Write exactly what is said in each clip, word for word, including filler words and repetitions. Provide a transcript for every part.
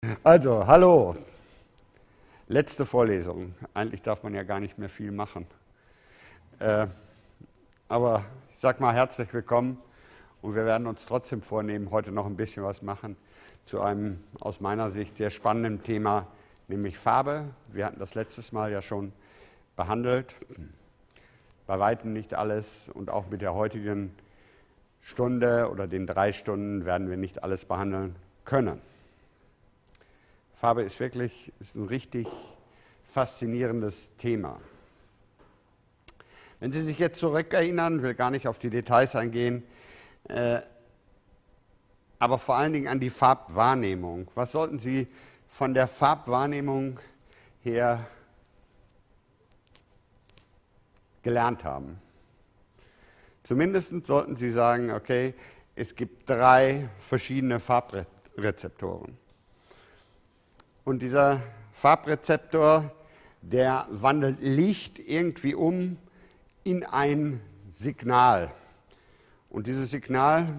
Also, hallo. Letzte Vorlesung. Eigentlich darf man ja gar nicht mehr viel machen. Äh, aber ich sage mal herzlich willkommen und wir werden uns trotzdem vornehmen, heute noch ein bisschen was machen zu einem aus meiner Sicht sehr spannenden Thema, nämlich Farbe. Wir hatten das letztes Mal ja schon behandelt. Bei weitem nicht alles und auch mit der heutigen Stunde oder den drei Stunden werden wir nicht alles behandeln können. Farbe ist wirklich ist ein richtig faszinierendes Thema. Wenn Sie sich jetzt zurückerinnern, will gar nicht auf die Details eingehen, äh, aber vor allen Dingen an die Farbwahrnehmung. Was sollten Sie von der Farbwahrnehmung her gelernt haben? Zumindest sollten Sie sagen, okay, es gibt drei verschiedene Farbrezeptoren. Und dieser Farbrezeptor, der wandelt Licht irgendwie um in ein Signal. Und dieses Signal,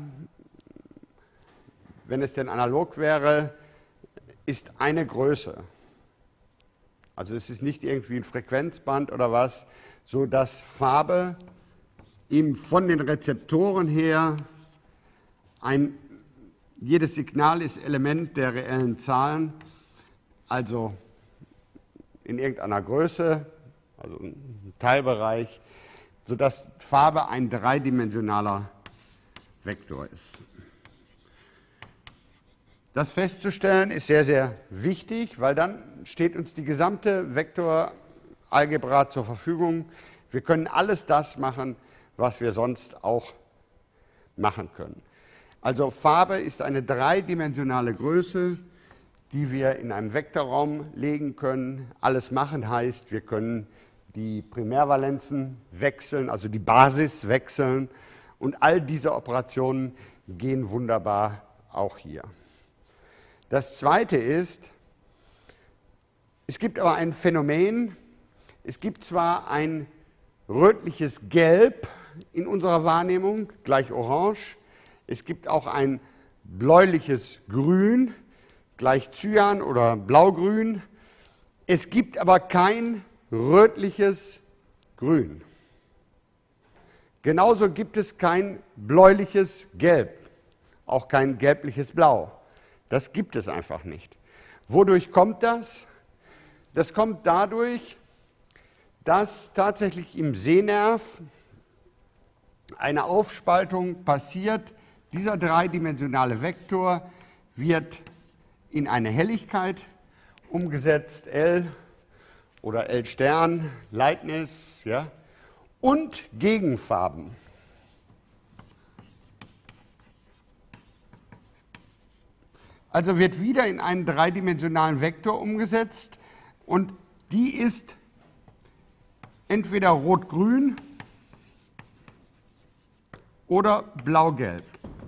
wenn es denn analog wäre, ist eine Größe. Also es ist nicht irgendwie ein Frequenzband oder was, so dass Farbe ihm von den Rezeptoren her ein, jedes Signal ist Element der reellen Zahlen, also in irgendeiner Größe, also ein Teilbereich, sodass Farbe ein dreidimensionaler Vektor ist. Das festzustellen ist sehr, sehr wichtig, weil dann steht uns die gesamte Vektoralgebra zur Verfügung. Wir können alles das machen, was wir sonst auch machen können. Also Farbe ist eine dreidimensionale Größe, die wir in einem Vektorraum legen können. Alles machen heißt, wir können die Primärvalenzen wechseln, also die Basis wechseln. Und all diese Operationen gehen wunderbar auch hier. Das Zweite ist, es gibt aber ein Phänomen, es gibt zwar ein rötliches Gelb in unserer Wahrnehmung, gleich orange, es gibt auch ein bläuliches Grün, gleich Cyan oder Blaugrün. Es gibt aber kein rötliches Grün. Genauso gibt es kein bläuliches Gelb, auch kein gelbliches Blau. Das gibt es einfach nicht. Wodurch kommt das? Das kommt dadurch, dass tatsächlich im Sehnerv eine Aufspaltung passiert. Dieser dreidimensionale Vektor wird in eine Helligkeit umgesetzt, L oder L-Stern, Lightness, ja, und Gegenfarben. Also wird wieder in einen dreidimensionalen Vektor umgesetzt und die ist entweder rot-grün oder blau-gelb.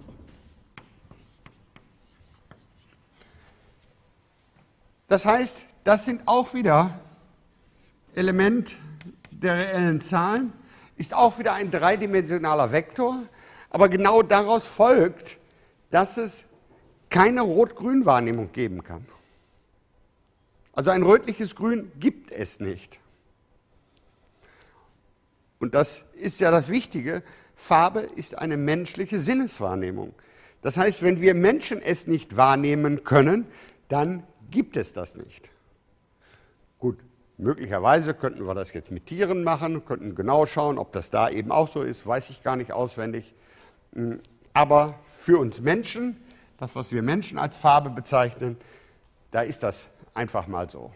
Das heißt, das sind auch wieder Element der reellen Zahlen, ist auch wieder ein dreidimensionaler Vektor, aber genau daraus folgt, dass es keine Rot-Grün-Wahrnehmung geben kann. Also ein rötliches Grün gibt es nicht. Und das ist ja das Wichtige, Farbe ist eine menschliche Sinneswahrnehmung. Das heißt, wenn wir Menschen es nicht wahrnehmen können, dann gibt es das nicht. Gut, möglicherweise könnten wir das jetzt mit Tieren machen, könnten genau schauen, ob das da eben auch so ist, weiß ich gar nicht auswendig. Aber für uns Menschen, das, was wir Menschen als Farbe bezeichnen, da ist das einfach mal so.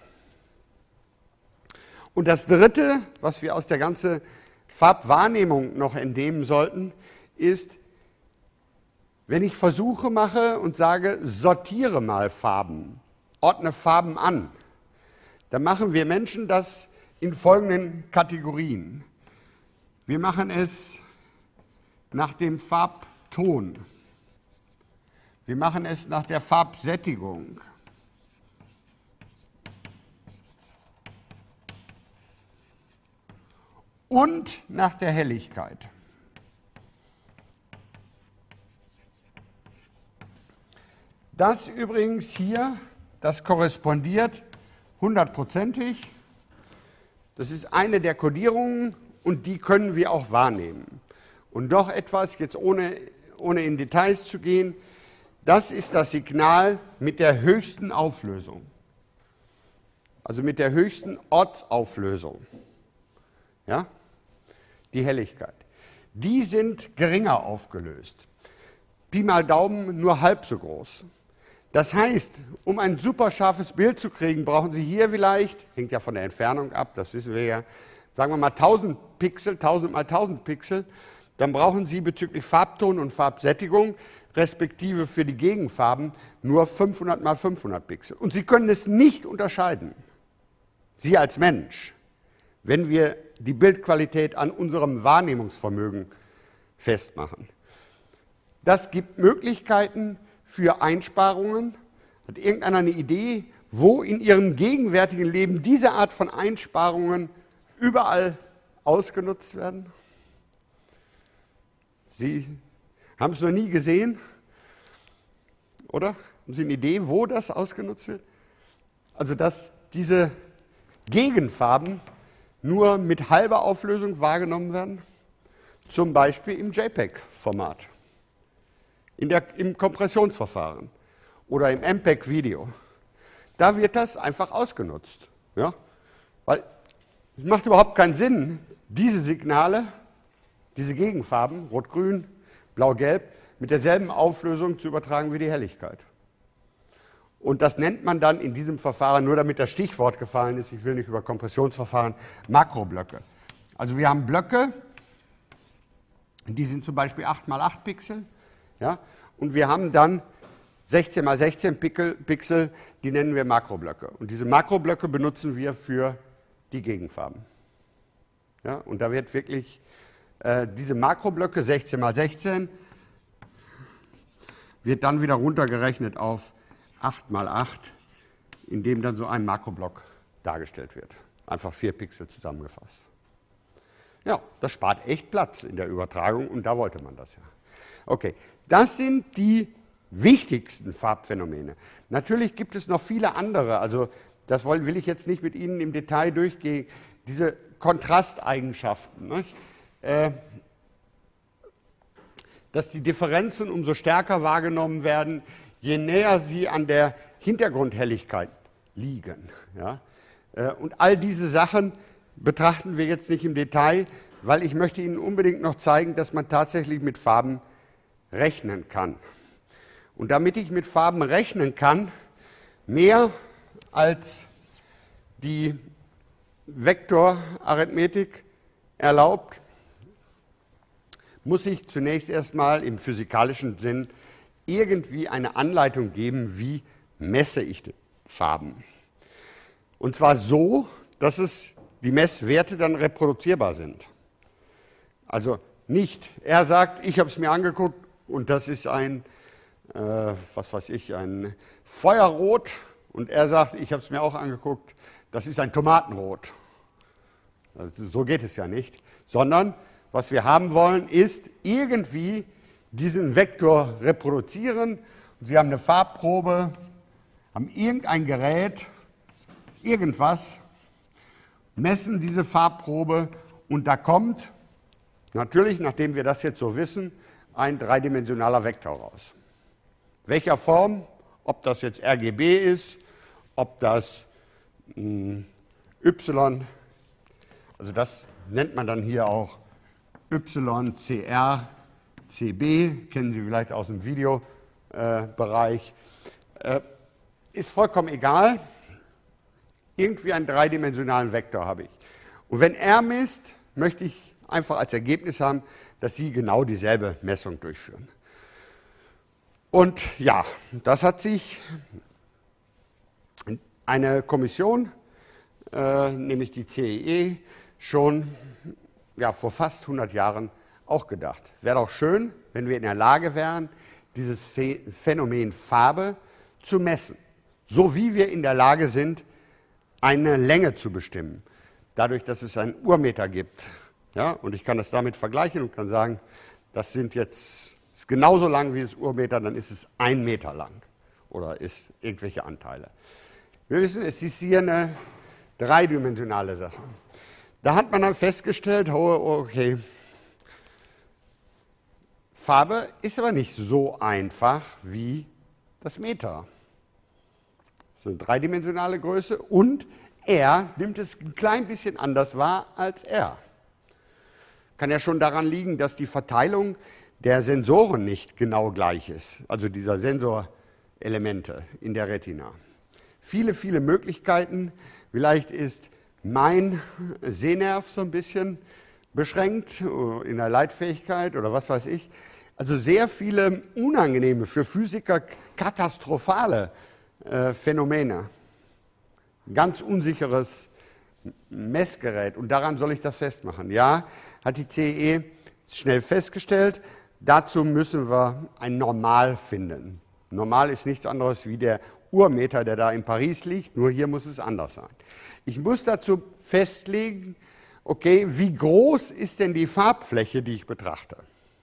Und das Dritte, was wir aus der ganzen Farbwahrnehmung noch entnehmen sollten, ist, wenn ich Versuche mache und sage, sortiere mal Farben, ordne Farben an, dann machen wir Menschen das in folgenden Kategorien. Wir machen es nach dem Farbton. Wir machen es nach der Farbsättigung. Und nach der Helligkeit. Das übrigens hier das korrespondiert hundertprozentig. Das ist eine der Kodierungen und die können wir auch wahrnehmen. Und doch etwas, jetzt ohne, ohne in Details zu gehen, das ist das Signal mit der höchsten Auflösung. Also mit der höchsten Ortsauflösung. Ja? Die Helligkeit. Die sind geringer aufgelöst. Pi mal Daumen nur halb so groß. Das heißt, um ein super scharfes Bild zu kriegen, brauchen Sie hier vielleicht, hängt ja von der Entfernung ab, das wissen wir ja, sagen wir mal tausend Pixel, tausend mal tausend Pixel, dann brauchen Sie bezüglich Farbton und Farbsättigung, respektive für die Gegenfarben, nur fünfhundert mal fünfhundert Pixel. Und Sie können es nicht unterscheiden, Sie als Mensch, wenn wir die Bildqualität an unserem Wahrnehmungsvermögen festmachen. Das gibt Möglichkeiten für Einsparungen. Hat irgendeiner eine Idee, wo in Ihrem gegenwärtigen Leben diese Art von Einsparungen überall ausgenutzt werden? Sie haben es noch nie gesehen, oder? Haben Sie eine Idee, wo das ausgenutzt wird? Also, dass diese Gegenfarben nur mit halber Auflösung wahrgenommen werden? Zum Beispiel im JPEG-Format. In der, im Kompressionsverfahren oder im M P E G-Video. Da wird das einfach ausgenutzt. Ja? Weil es macht überhaupt keinen Sinn, diese Signale, diese Gegenfarben, Rot-Grün, Blau-Gelb, mit derselben Auflösung zu übertragen wie die Helligkeit. Und das nennt man dann in diesem Verfahren, nur damit das Stichwort gefallen ist, ich will nicht über Kompressionsverfahren, Makroblöcke. Also wir haben Blöcke, die sind zum Beispiel acht mal acht Pixel. Ja, und wir haben dann sechzehn mal sechzehn Pixel, die nennen wir Makroblöcke. Und diese Makroblöcke benutzen wir für die Gegenfarben. Ja, und da wird wirklich äh, diese Makroblöcke sechzehn mal sechzehn wird dann wieder runtergerechnet auf acht mal acht, in dem dann so ein Makroblock dargestellt wird. Einfach vier Pixel zusammengefasst. Ja, das spart echt Platz in der Übertragung und da wollte man das ja. Okay, das sind die wichtigsten Farbphänomene. Natürlich gibt es noch viele andere, also das will ich jetzt nicht mit Ihnen im Detail durchgehen, diese Kontrasteigenschaften, nicht? Äh, dass die Differenzen umso stärker wahrgenommen werden, je näher sie an der Hintergrundhelligkeit liegen. Ja? Äh, und all diese Sachen betrachten wir jetzt nicht im Detail, weil ich möchte Ihnen unbedingt noch zeigen, dass man tatsächlich mit Farben rechnen kann. Und damit ich mit Farben rechnen kann, mehr als die Vektorarithmetik erlaubt, muss ich zunächst erstmal im physikalischen Sinn irgendwie eine Anleitung geben, wie messe ich die Farben. Und zwar so, dass es die Messwerte dann reproduzierbar sind. Also nicht, er sagt, ich habe es mir angeguckt, und das ist ein, äh, was weiß ich, ein Feuerrot. Und er sagt, ich habe es mir auch angeguckt, das ist ein Tomatenrot. Also so geht es ja nicht. Sondern, was wir haben wollen, ist irgendwie diesen Vektor reproduzieren. Und Sie haben eine Farbprobe, haben irgendein Gerät, irgendwas, messen diese Farbprobe und da kommt, natürlich, nachdem wir das jetzt so wissen, ein dreidimensionaler Vektor raus. Welcher Form, ob das jetzt R G B ist, ob das mh, Y, also das nennt man dann hier auch Y, C R, C B, kennen Sie vielleicht aus dem Videobereich, äh, ist vollkommen egal, irgendwie einen dreidimensionalen Vektor habe ich. Und wenn R misst, möchte ich einfach als Ergebnis haben, dass Sie genau dieselbe Messung durchführen. Und ja, das hat sich eine Kommission, äh, nämlich die C E E, schon ja, vor fast hundert Jahren auch gedacht. Wäre doch schön, wenn wir in der Lage wären, dieses Phänomen Farbe zu messen, so wie wir in der Lage sind, eine Länge zu bestimmen, dadurch, dass es einen Urmeter gibt. Ja, und ich kann das damit vergleichen und kann sagen, das sind jetzt ist genauso lang wie das Urmeter, dann ist es ein Meter lang. oder ist irgendwelche Anteile. Wir wissen, es ist hier eine dreidimensionale Sache. Da hat man dann festgestellt, oh, okay, Farbe ist aber nicht so einfach wie das Meter. Das ist eine dreidimensionale Größe und R nimmt es ein klein bisschen anders wahr als R. Kann ja schon daran liegen, dass die Verteilung der Sensoren nicht genau gleich ist, also dieser Sensorelemente in der Retina. Viele, viele Möglichkeiten. Vielleicht ist mein Sehnerv so ein bisschen beschränkt in der Leitfähigkeit oder was weiß ich. Also sehr viele unangenehme, für Physiker katastrophale äh, Phänomene. Ganz unsicheres Messgerät. Und daran soll ich das festmachen. Ja, hat die C E E schnell festgestellt. Dazu müssen wir ein Normal finden. Normal ist nichts anderes wie der Urmeter, der da in Paris liegt, nur hier muss es anders sein. Ich muss dazu festlegen, okay, wie groß ist denn die Farbfläche, die ich betrachte?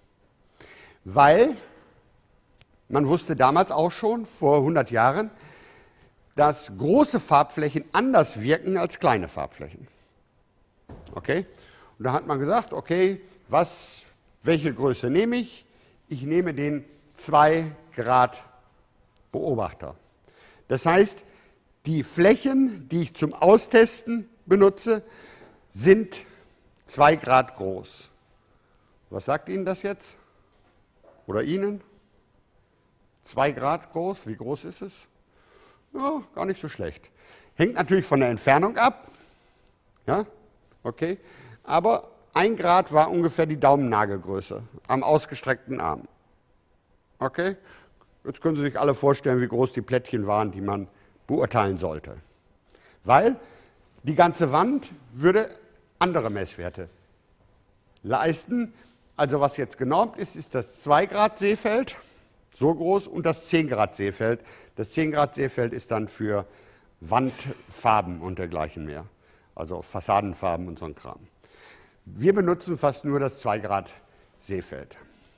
Weil, man wusste damals auch schon, vor hundert Jahren, dass große Farbflächen anders wirken als kleine Farbflächen. Okay? Und da hat man gesagt, okay, was, welche Größe nehme ich? Ich nehme den zwei Grad Beobachter. Das heißt, die Flächen, die ich zum Austesten benutze, sind zwei Grad groß. Was sagt Ihnen das jetzt? Oder Ihnen? zwei Grad groß, wie groß ist es? Ja, gar nicht so schlecht. Hängt natürlich von der Entfernung ab. Ja, okay. Aber ein Grad war ungefähr die Daumennagelgröße am ausgestreckten Arm. Okay? Jetzt können Sie sich alle vorstellen, wie groß die Plättchen waren, die man beurteilen sollte. Weil die ganze Wand würde andere Messwerte leisten. Also was jetzt genormt ist, ist das zwei Grad Sehfeld, so groß, und das zehn Grad Sehfeld. Das zehn Grad Sehfeld ist dann für Wandfarben und dergleichen mehr, also Fassadenfarben und so ein Kram. Wir benutzen fast nur das zwei Grad Sehfeld.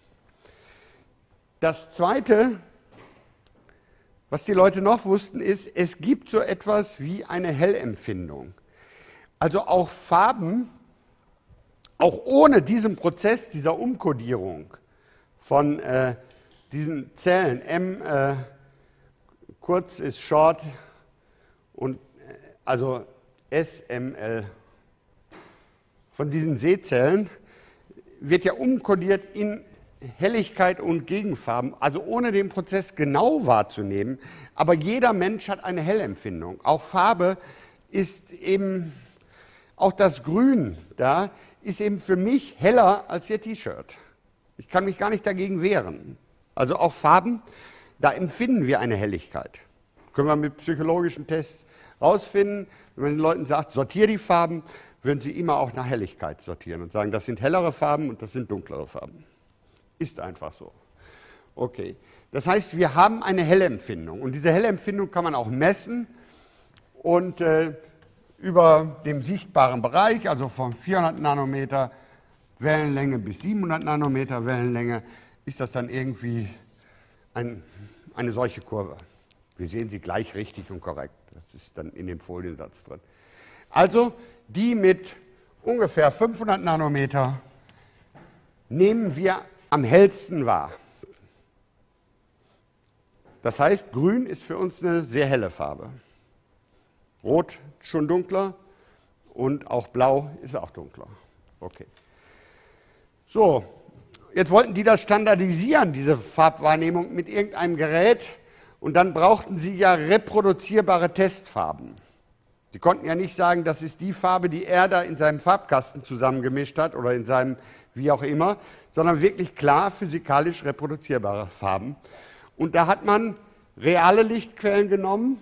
Das Zweite, was die Leute noch wussten, ist, es gibt so etwas wie eine Hellempfindung. Also auch Farben, auch ohne diesen Prozess dieser Umkodierung von äh, diesen Zellen, M äh, kurz ist Short und äh, also S M L, von diesen Sehzellen wird ja umkodiert in Helligkeit und Gegenfarben, also ohne den Prozess genau wahrzunehmen. Aber jeder Mensch hat eine Hellempfindung. Auch Farbe ist eben, auch das Grün da, ist eben für mich heller als Ihr T-Shirt. Ich kann mich gar nicht dagegen wehren. Also auch Farben, da empfinden wir eine Helligkeit. Können wir mit psychologischen Tests rausfinden. Wenn man den Leuten sagt, sortiere die Farben, würden sie immer auch nach Helligkeit sortieren und sagen, das sind hellere Farben und das sind dunklere Farben. Ist einfach so. Okay. Das heißt, wir haben eine Hellempfindung. Und diese Hellempfindung kann man auch messen. Und äh, über dem sichtbaren Bereich, also von vierhundert Nanometer Wellenlänge bis siebenhundert Nanometer Wellenlänge, ist das dann irgendwie ein, eine solche Kurve. Wir sehen sie gleich richtig und korrekt. Das ist dann in dem Foliensatz drin. Also die mit ungefähr fünfhundert Nanometer nehmen wir am hellsten wahr. Das heißt, grün ist für uns eine sehr helle Farbe. Rot schon dunkler und auch blau ist auch dunkler. Okay. So, jetzt wollten die das standardisieren, diese Farbwahrnehmung, mit irgendeinem Gerät, und dann brauchten sie ja reproduzierbare Testfarben. Sie konnten ja nicht sagen, das ist die Farbe, die er da in seinem Farbkasten zusammengemischt hat oder in seinem wie auch immer, sondern wirklich klar physikalisch reproduzierbare Farben. Und da hat man reale Lichtquellen genommen,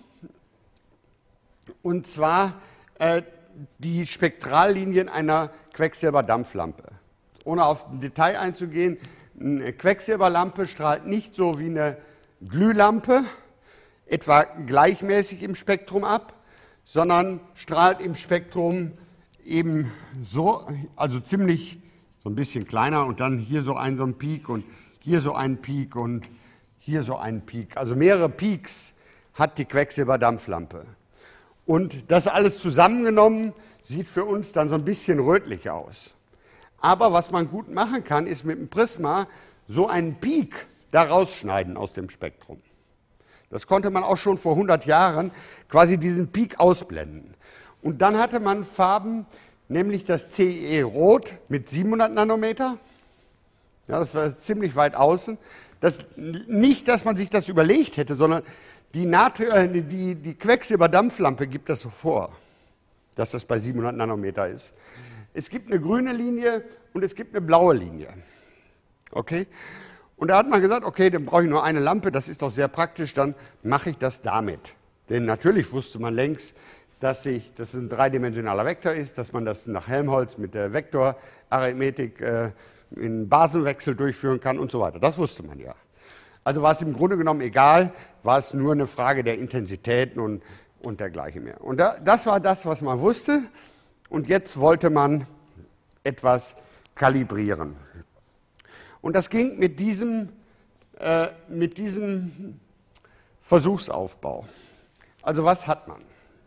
und zwar äh, die Spektrallinien einer Quecksilberdampflampe. Ohne auf ein Detail einzugehen, eine Quecksilberlampe strahlt nicht so wie eine Glühlampe, etwa gleichmäßig im Spektrum ab, sondern strahlt im Spektrum eben so, also ziemlich so ein bisschen kleiner, und dann hier so ein, so ein Peak und hier so ein Peak und hier so einen Peak. Also mehrere Peaks hat die Quecksilberdampflampe. Und das alles zusammengenommen sieht für uns dann so ein bisschen rötlich aus. Aber was man gut machen kann, ist mit dem Prisma so einen Peak da rausschneiden aus dem Spektrum. Das konnte man auch schon vor hundert Jahren, quasi diesen Peak ausblenden. Und dann hatte man Farben, nämlich das C I E-Rot mit siebenhundert Nanometer. Ja, das war ziemlich weit außen. Das, nicht, dass man sich das überlegt hätte, sondern die, Natri- die, die Quecksilberdampflampe gibt das so vor, dass das bei siebenhundert Nanometer ist. Es gibt eine grüne Linie und es gibt eine blaue Linie. Okay? Und da hat man gesagt, okay, dann brauche ich nur eine Lampe, das ist doch sehr praktisch, dann mache ich das damit. Denn natürlich wusste man längst, dass ich, dass es ein dreidimensionaler Vektor ist, dass man das nach Helmholtz mit der Vektorarithmetik äh, in Basenwechsel durchführen kann und so weiter. Das wusste man ja. Also war es im Grunde genommen egal, war es nur eine Frage der Intensitäten und, und dergleichen mehr. Und da, das war das, was man wusste. Und jetzt wollte man etwas kalibrieren. Und das ging mit diesem, äh, mit diesem Versuchsaufbau. Also was hat man?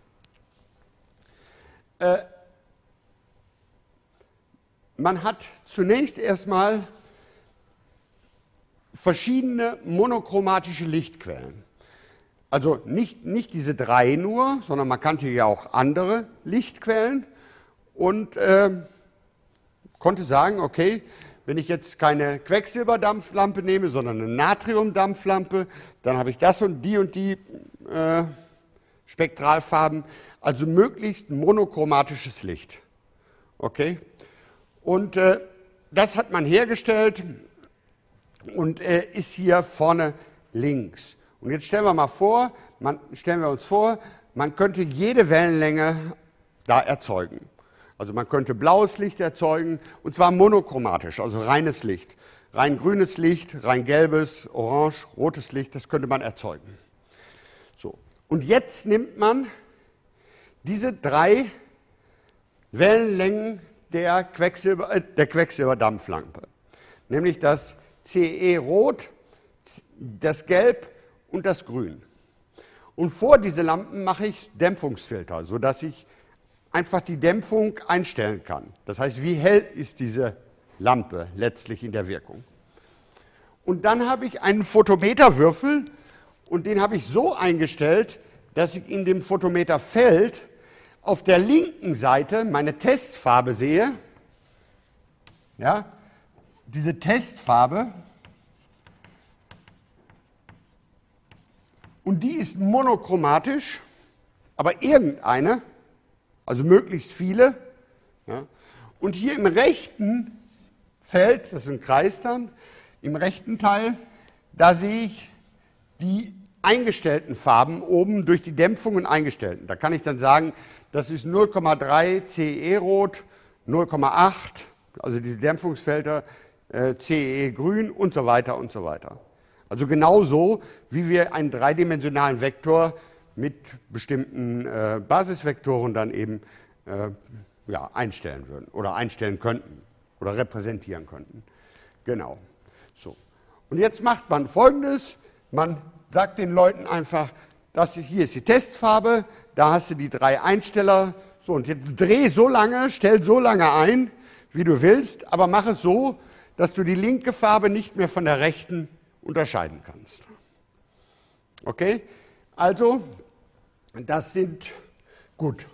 Äh, man hat zunächst erstmal verschiedene monochromatische Lichtquellen. Also nicht, nicht diese drei nur, sondern man kannte ja auch andere Lichtquellen und äh, konnte sagen, okay, wenn ich jetzt keine Quecksilberdampflampe nehme, sondern eine Natriumdampflampe, dann habe ich das und die und die äh, Spektralfarben, also möglichst monochromatisches Licht. Okay? Und äh, das hat man hergestellt und äh, ist hier vorne links. Und jetzt stellen wir mal vor, man, stellen wir uns vor, man könnte jede Wellenlänge da erzeugen. Also man könnte blaues Licht erzeugen, und zwar monochromatisch, also reines Licht. Rein grünes Licht, rein gelbes, orange, rotes Licht, das könnte man erzeugen. So. Und jetzt nimmt man diese drei Wellenlängen der, Quecksilber, äh, der Quecksilberdampflampe, nämlich das C E-Rot, das Gelb und das Grün. Und vor diese Lampen mache ich Dämpfungsfilter, sodass ich einfach die Dämpfung einstellen kann. Das heißt, wie hell ist diese Lampe letztlich in der Wirkung. Und dann habe ich einen Photometerwürfel und den habe ich so eingestellt, dass ich in dem Photometerfeld auf der linken Seite meine Testfarbe sehe. Ja, diese Testfarbe. Und die ist monochromatisch, aber irgendeine, also möglichst viele. Ja. Und hier im rechten Feld, das ist ein Kreis dann, im rechten Teil, da sehe ich die eingestellten Farben oben durch die Dämpfungen eingestellten. Da kann ich dann sagen, das ist null Komma drei C E-Rot, null Komma acht, also diese Dämpfungsfelder, äh, C E-Grün und so weiter und so weiter. Also genauso, wie wir einen dreidimensionalen Vektor mit bestimmten äh, Basisvektoren dann eben äh, ja, einstellen würden oder einstellen könnten oder repräsentieren könnten. Genau. So. Und jetzt macht man Folgendes, man sagt den Leuten einfach, das hier ist die Testfarbe, da hast du die drei Einsteller, so und jetzt dreh so lange, stell so lange ein, wie du willst, aber mach es so, dass du die linke Farbe nicht mehr von der rechten unterscheiden kannst. Okay? Also, das sind gut.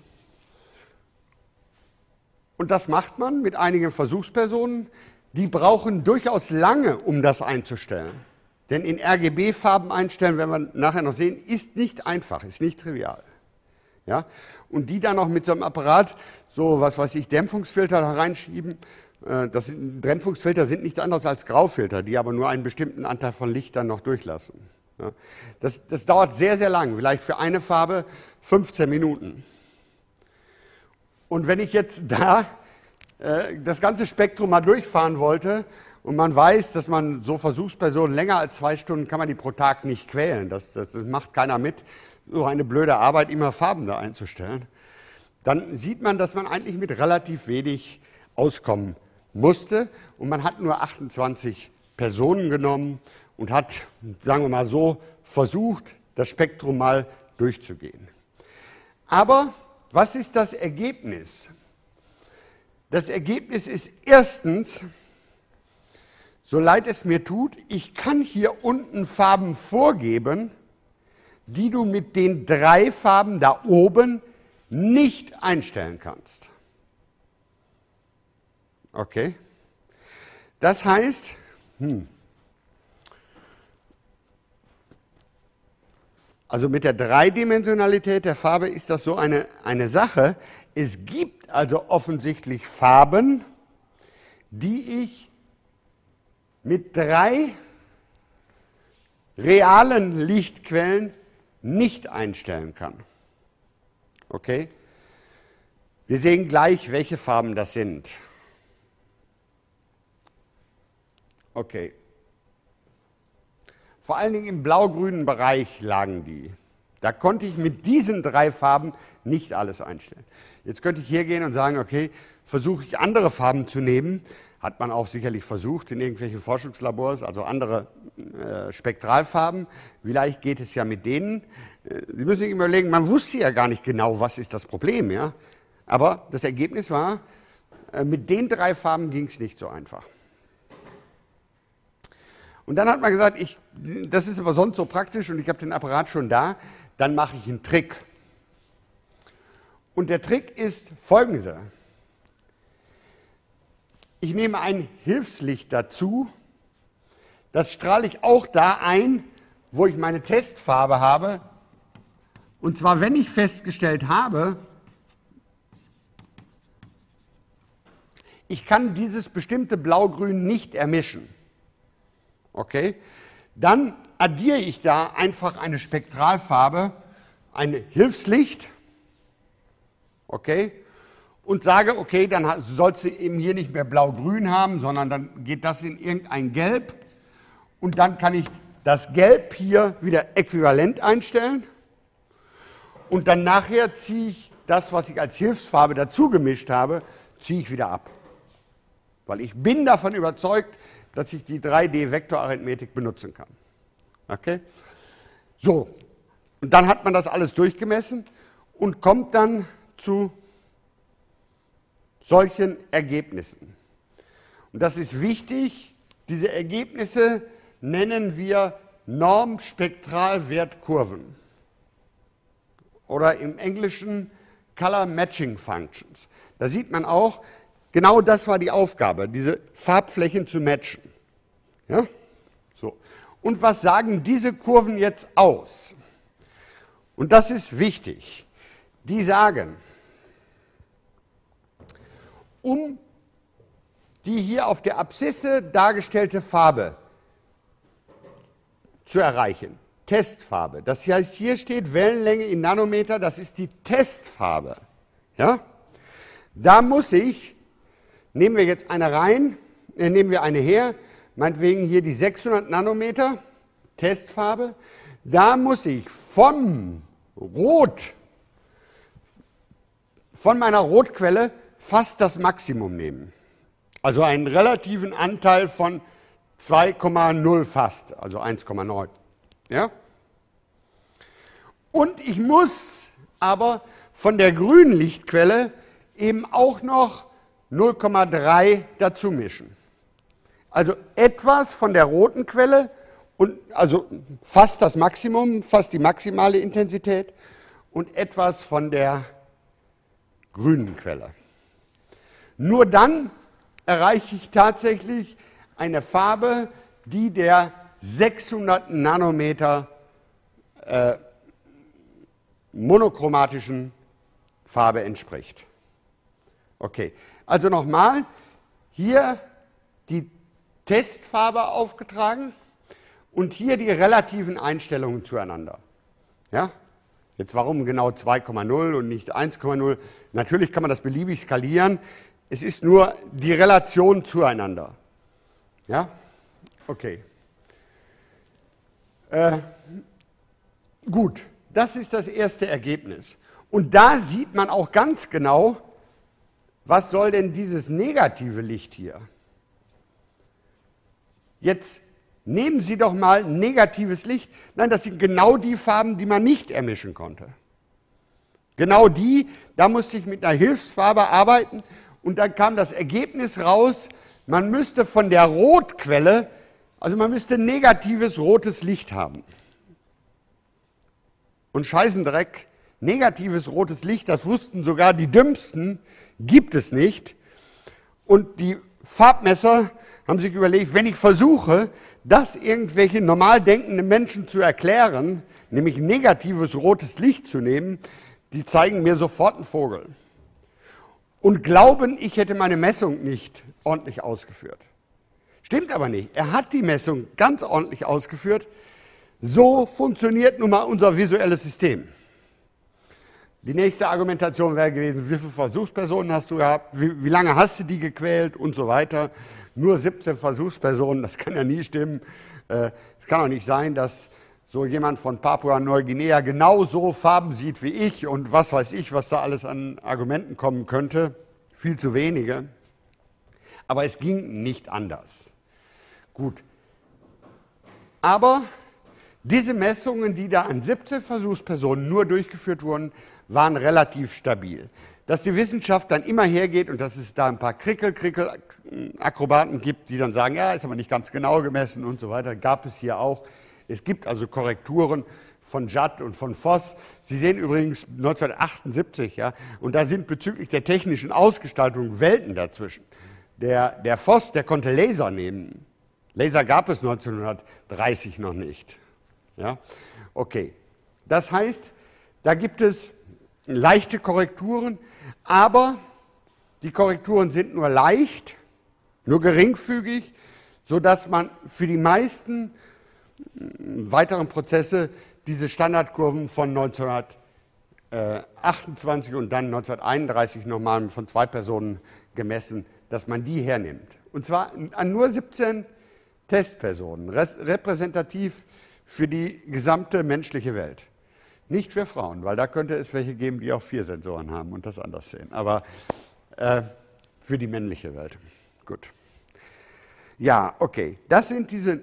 Und das macht man mit einigen Versuchspersonen, die brauchen durchaus lange, um das einzustellen. Denn in R G B-Farben einstellen, werden wir nachher noch sehen, ist nicht einfach, ist nicht trivial. Ja? Und die dann noch mit so einem Apparat, so was weiß ich, Dämpfungsfilter da reinschieben, äh, das sind, Dämpfungsfilter sind nichts anderes als Graufilter, die aber nur einen bestimmten Anteil von Licht dann noch durchlassen. Ja? Das, das dauert sehr, sehr lang, vielleicht für eine Farbe fünfzehn Minuten. Und wenn ich jetzt da äh, das ganze Spektrum mal durchfahren wollte, und man weiß, dass man so Versuchspersonen länger als zwei Stunden kann man die pro Tag nicht quälen. Das, das, das macht keiner mit, so eine blöde Arbeit, immer Farben da einzustellen. Dann sieht man, dass man eigentlich mit relativ wenig auskommen musste. Und man hat nur achtundzwanzig Personen genommen und hat, sagen wir mal so, versucht, das Spektrum mal durchzugehen. Aber was ist das Ergebnis? Das Ergebnis ist erstens, so leid es mir tut, ich kann hier unten Farben vorgeben, die du mit den drei Farben da oben nicht einstellen kannst. Okay? Das heißt, hm, also mit der Dreidimensionalität der Farbe ist das so eine, eine Sache. Es gibt also offensichtlich Farben, die ich mit drei realen Lichtquellen nicht einstellen kann. Okay? Wir sehen gleich, welche Farben das sind. Okay. Vor allen Dingen im blau-grünen Bereich lagen die. Da konnte ich mit diesen drei Farben nicht alles einstellen. Jetzt könnte ich hier gehen und sagen, okay, versuche ich andere Farben zu nehmen. Hat man auch sicherlich versucht in irgendwelchen Forschungslabors, also andere äh, Spektralfarben. Vielleicht geht es ja mit denen. Äh, Sie müssen sich überlegen, man wusste ja gar nicht genau, was ist das Problem. Ja? Aber das Ergebnis war, äh, mit den drei Farben ging es nicht so einfach. Und dann hat man gesagt, ich, das ist aber sonst so praktisch und ich habe den Apparat schon da, dann mache ich einen Trick. Und der Trick ist folgender. Ich nehme ein Hilfslicht dazu, das strahle ich auch da ein, wo ich meine Testfarbe habe. Und zwar, wenn ich festgestellt habe, ich kann dieses bestimmte Blau-Grün nicht ermischen. Okay? Dann addiere ich da einfach eine Spektralfarbe, ein Hilfslicht, okay? Und sage, okay, dann sollst du eben hier nicht mehr blau-grün haben, sondern dann geht das in irgendein Gelb. Und dann kann ich das Gelb hier wieder äquivalent einstellen. Und dann nachher ziehe ich das, was ich als Hilfsfarbe dazu gemischt habe, ziehe ich wieder ab. Weil ich bin davon überzeugt, dass ich die drei D-Vektorarithmetik benutzen kann. Okay? So, und dann hat man das alles durchgemessen und kommt dann zu solchen Ergebnissen. Und das ist wichtig, diese Ergebnisse nennen wir Normspektralwertkurven oder im Englischen Color Matching Functions. Da sieht man auch, genau das war die Aufgabe, diese Farbflächen zu matchen. Ja? So. Und was sagen diese Kurven jetzt aus? Und das ist wichtig. Die sagen, um die hier auf der Abszisse dargestellte Farbe zu erreichen, Testfarbe, das heißt, hier steht Wellenlänge in Nanometer, das ist die Testfarbe. Ja? Da muss ich, nehmen wir jetzt eine rein, äh, nehmen wir eine her, meinetwegen hier die sechshundert Nanometer, Testfarbe, da muss ich vom Rot, von meiner Rotquelle fast das Maximum nehmen. Also einen relativen Anteil von zwei Komma null fast, also eins Komma neun. Ja? Und ich muss aber von der grünen Lichtquelle eben auch noch null Komma drei dazu mischen. Also etwas von der roten Quelle, und also fast das Maximum, fast die maximale Intensität und etwas von der grünen Quelle. Nur dann erreiche ich tatsächlich eine Farbe, die der sechshundert Nanometer äh, monochromatischen Farbe entspricht. Okay, also nochmal, hier die Testfarbe aufgetragen und hier die relativen Einstellungen zueinander. Ja? Jetzt warum genau zwei Komma null und nicht eins Komma null? Natürlich kann man das beliebig skalieren. Es ist nur die Relation zueinander. Ja? Okay. Äh, gut, das ist das erste Ergebnis. Und da sieht man auch ganz genau, was soll denn dieses negative Licht hier? Jetzt nehmen Sie doch mal negatives Licht. Nein, das sind genau die Farben, die man nicht ermischen konnte. Genau die, da musste ich mit einer Hilfsfarbe arbeiten und dann kam das Ergebnis raus, man müsste von der Rotquelle, also man müsste negatives rotes Licht haben. Und Scheißendreck, negatives rotes Licht, das wussten sogar die Dümmsten, gibt es nicht. Und die Farbmesser haben sich überlegt, wenn ich versuche, das irgendwelche normal denkenden Menschen zu erklären, nämlich negatives rotes Licht zu nehmen, die zeigen mir sofort einen Vogel und glauben, ich hätte meine Messung nicht ordentlich ausgeführt. Stimmt aber nicht. Er hat die Messung ganz ordentlich ausgeführt. So funktioniert nun mal unser visuelles System. Die nächste Argumentation wäre gewesen, wie viele Versuchspersonen hast du gehabt, wie, wie lange hast du die gequält und so weiter. Nur siebzehn Versuchspersonen, das kann ja nie stimmen. Es kann auch nicht sein, dass so jemand von Papua-Neuguinea genau so Farben sieht wie ich und was weiß ich, was da alles an Argumenten kommen könnte. Viel zu wenige. Aber es ging nicht anders. Gut. Aber diese Messungen, die da an siebzehn Versuchspersonen nur durchgeführt wurden, waren relativ stabil. Dass die Wissenschaft dann immer hergeht und dass es da ein paar Krickel-Krickel-Akrobaten gibt, die dann sagen, ja, ist aber nicht ganz genau gemessen und so weiter, gab es hier auch. Es gibt also Korrekturen von Judd und von Voss. Sie sehen übrigens neunzehnhundertachtundsiebzig, ja, und da sind bezüglich der technischen Ausgestaltung Welten dazwischen. Der, der Voss, der konnte Laser nehmen. Laser gab es neunzehnhundertdreißig noch nicht. Ja? Okay, das heißt, da gibt es leichte Korrekturen, aber die Korrekturen sind nur leicht, nur geringfügig, sodass man für die meisten weiteren Prozesse diese Standardkurven von neunzehnhundertachtundzwanzig und dann neunzehnhunderteinunddreißig nochmal von zwei Personen gemessen, dass man die hernimmt. Und zwar an nur siebzehn Testpersonen, repräsentativ für die gesamte menschliche Welt. Nicht für Frauen, weil da könnte es welche geben, die auch vier Sensoren haben und das anders sehen. Aber äh, für die männliche Welt. Gut. Ja, okay. Das sind diese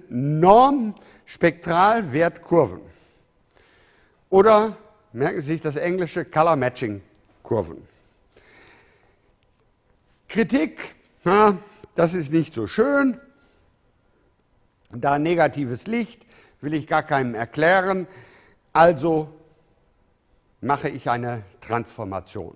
Norm-Spektralwertkurven. Oder, merken Sie sich das englische Color-Matching-Kurven. Kritik, na, das ist nicht so schön. Da negatives Licht will ich gar keinem erklären. Also mache ich eine Transformation.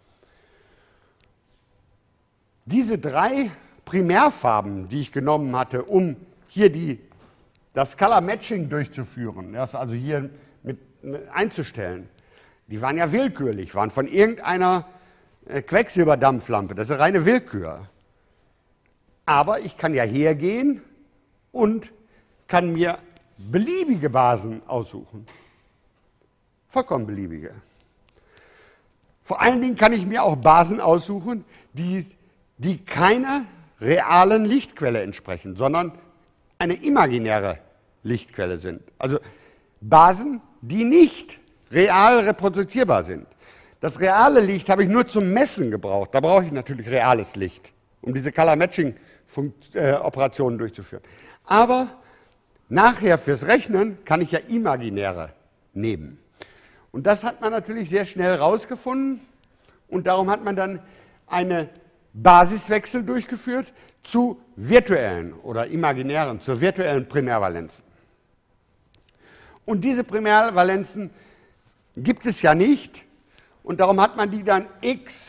Diese drei Primärfarben, die ich genommen hatte, um hier die, das Color Matching durchzuführen, das also hier mit, mit einzustellen, die waren ja willkürlich, waren von irgendeiner Quecksilberdampflampe, das ist reine Willkür. Aber ich kann ja hergehen und kann mir beliebige Basen aussuchen. Vollkommen beliebige. Vor allen Dingen kann ich mir auch Basen aussuchen, die, die keiner realen Lichtquelle entsprechen, sondern eine imaginäre Lichtquelle sind. Also Basen, die nicht real reproduzierbar sind. Das reale Licht habe ich nur zum Messen gebraucht. Da brauche ich natürlich reales Licht, um diese Color-Matching-Operationen durchzuführen. Aber nachher fürs Rechnen kann ich ja imaginäre nehmen. Und das hat man natürlich sehr schnell rausgefunden und darum hat man dann eine Basiswechsel durchgeführt zu virtuellen oder imaginären, zu virtuellen Primärvalenzen. Und diese Primärvalenzen gibt es ja nicht und darum hat man die dann X,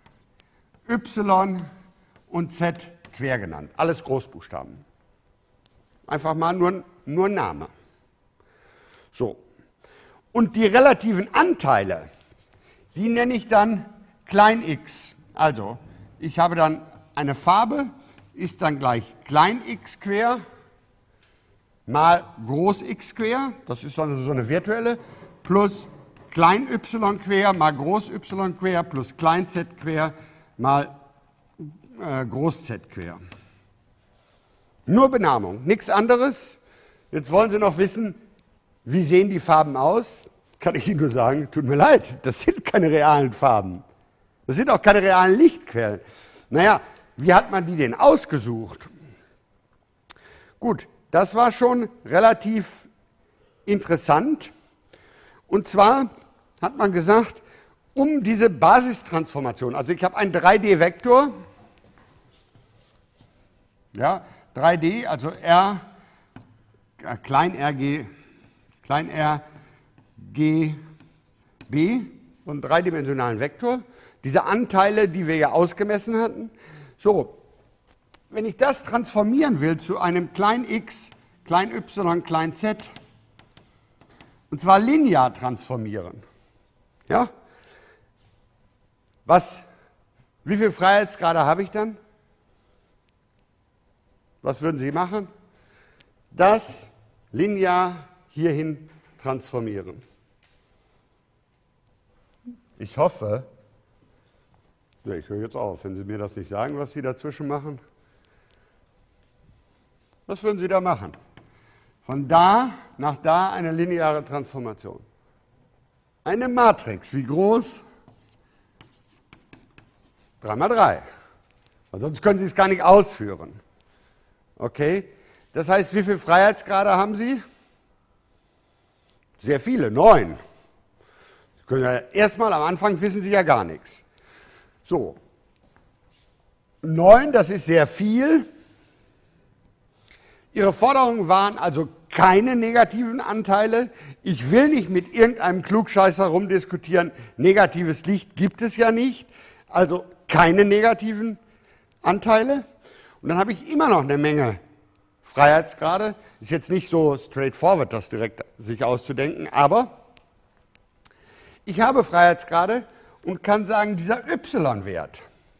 Y und Z quer genannt. Alles Großbuchstaben. Einfach mal nur, nur ein Name. So. Und die relativen Anteile, die nenne ich dann klein x. Also, ich habe dann eine Farbe, ist dann gleich klein x quer mal groß x quer, das ist also so eine virtuelle, plus klein y quer mal groß y quer plus klein z quer mal äh, groß z quer. Nur Benamung, nichts anderes. Jetzt wollen Sie noch wissen, wie sehen die Farben aus? Kann ich Ihnen nur sagen, tut mir leid, das sind keine realen Farben. Das sind auch keine realen Lichtquellen. Naja, wie hat man die denn ausgesucht? Gut, das war schon relativ interessant. Und zwar hat man gesagt, um diese Basistransformation, also ich habe einen drei D-Vektor, ja, drei D, also R, klein r, G, klein r, G, B, und einen dreidimensionalen Vektor, diese Anteile, die wir ja ausgemessen hatten. So, wenn ich das transformieren will zu einem klein x, klein y, klein z, und zwar linear transformieren, ja, was, wie viele Freiheitsgrade habe ich dann? Was würden Sie machen? Das linear hierhin transformieren. Ich hoffe, ja, ich höre jetzt auf, wenn Sie mir das nicht sagen, was Sie dazwischen machen. Was würden Sie da machen? Von da nach da eine lineare Transformation. Eine Matrix, wie groß? drei mal drei. Weil sonst können Sie es gar nicht ausführen. Okay? Das heißt, wie viele Freiheitsgrade haben Sie? Sehr viele, neun. Sie können ja erstmal am Anfang wissen Sie ja gar nichts. So. Neun, das ist sehr viel. Ihre Forderungen waren also keine negativen Anteile. Ich will nicht mit irgendeinem Klugscheißer rumdiskutieren. Negatives Licht gibt es ja nicht. Also keine negativen Anteile. Und dann habe ich immer noch eine Menge Freiheitsgrade. Ist jetzt nicht so straightforward, das direkt sich auszudenken, aber ich habe Freiheitsgrade und kann sagen, dieser y-Wert,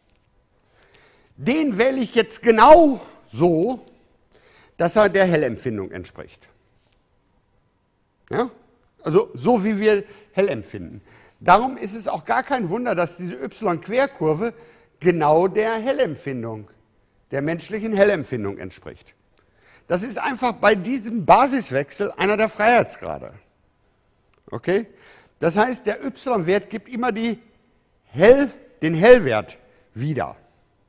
den wähle ich jetzt genau so, dass er der Hellempfindung entspricht. Ja? Also so wie wir hell empfinden. Darum ist es auch gar kein Wunder, dass diese y-Querkurve genau der Hellempfindung, der menschlichen Hellempfindung entspricht. Das ist einfach bei diesem Basiswechsel einer der Freiheitsgrade. Okay? Das heißt, der y-Wert gibt immer die Hell, den Hellwert wieder.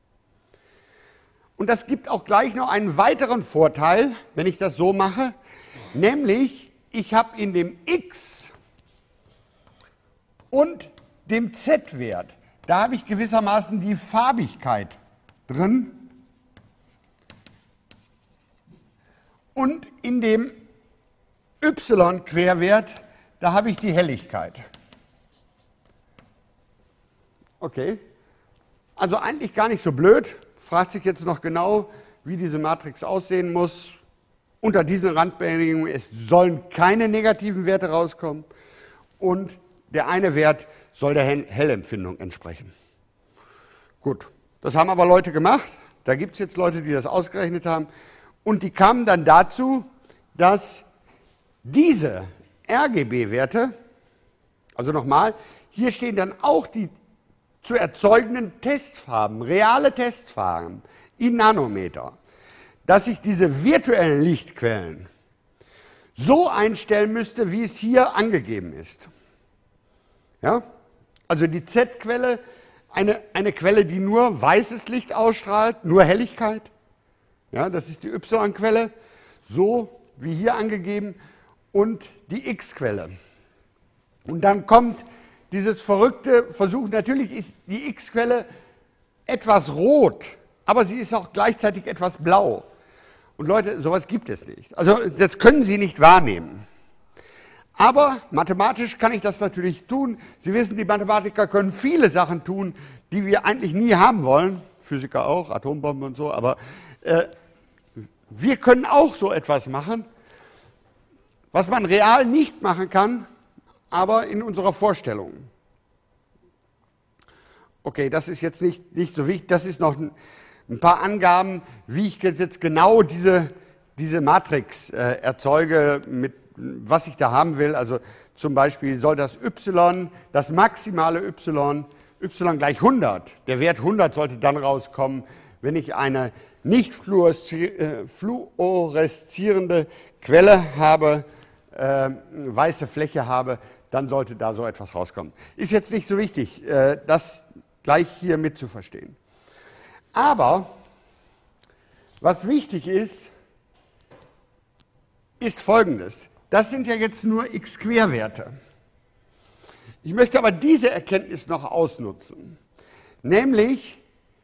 Und das gibt auch gleich noch einen weiteren Vorteil, wenn ich das so mache, nämlich ich habe in dem x und dem z-Wert, da habe ich gewissermaßen die Farbigkeit drin. Und in dem y-Querwert, da habe ich die Helligkeit. Okay, also eigentlich gar nicht so blöd. Fragt sich jetzt noch genau, wie diese Matrix aussehen muss. Unter diesen Randbedingungen, es sollen keine negativen Werte rauskommen und der eine Wert soll der Hellempfindung entsprechen. Gut, das haben aber Leute gemacht. Da gibt es jetzt Leute, die das ausgerechnet haben. Und die kamen dann dazu, dass diese R G B-Werte, also nochmal, hier stehen dann auch die zu erzeugenden Testfarben, reale Testfarben in Nanometer, dass ich diese virtuellen Lichtquellen so einstellen müsste, wie es hier angegeben ist. Ja? Also die Z-Quelle, eine, eine Quelle, die nur weißes Licht ausstrahlt, nur Helligkeit. Ja, das ist die Y-Quelle, so wie hier angegeben, und die X-Quelle. Und dann kommt dieses verrückte Versuch, natürlich ist die X-Quelle etwas rot, aber sie ist auch gleichzeitig etwas blau. Und Leute, sowas gibt es nicht. Also das können Sie nicht wahrnehmen. Aber mathematisch kann ich das natürlich tun. Sie wissen, die Mathematiker können viele Sachen tun, die wir eigentlich nie haben wollen. Physiker auch, Atombomben und so, aber äh, wir können auch so etwas machen, was man real nicht machen kann, aber in unserer Vorstellung. Okay, das ist jetzt nicht, nicht so wichtig, das ist noch ein, ein paar Angaben, wie ich jetzt genau diese, diese Matrix äh, erzeuge, mit was ich da haben will. Also zum Beispiel soll das y, das maximale y, y gleich hundert, der Wert hundert sollte dann rauskommen, wenn ich eine nicht fluoreszierende Quelle habe, äh, weiße Fläche habe, dann sollte da so etwas rauskommen. Ist jetzt nicht so wichtig, äh, das gleich hier mitzuverstehen. Aber was wichtig ist, ist Folgendes. Das sind ja jetzt nur x-Querwerte. Ich möchte aber diese Erkenntnis noch ausnutzen, nämlich,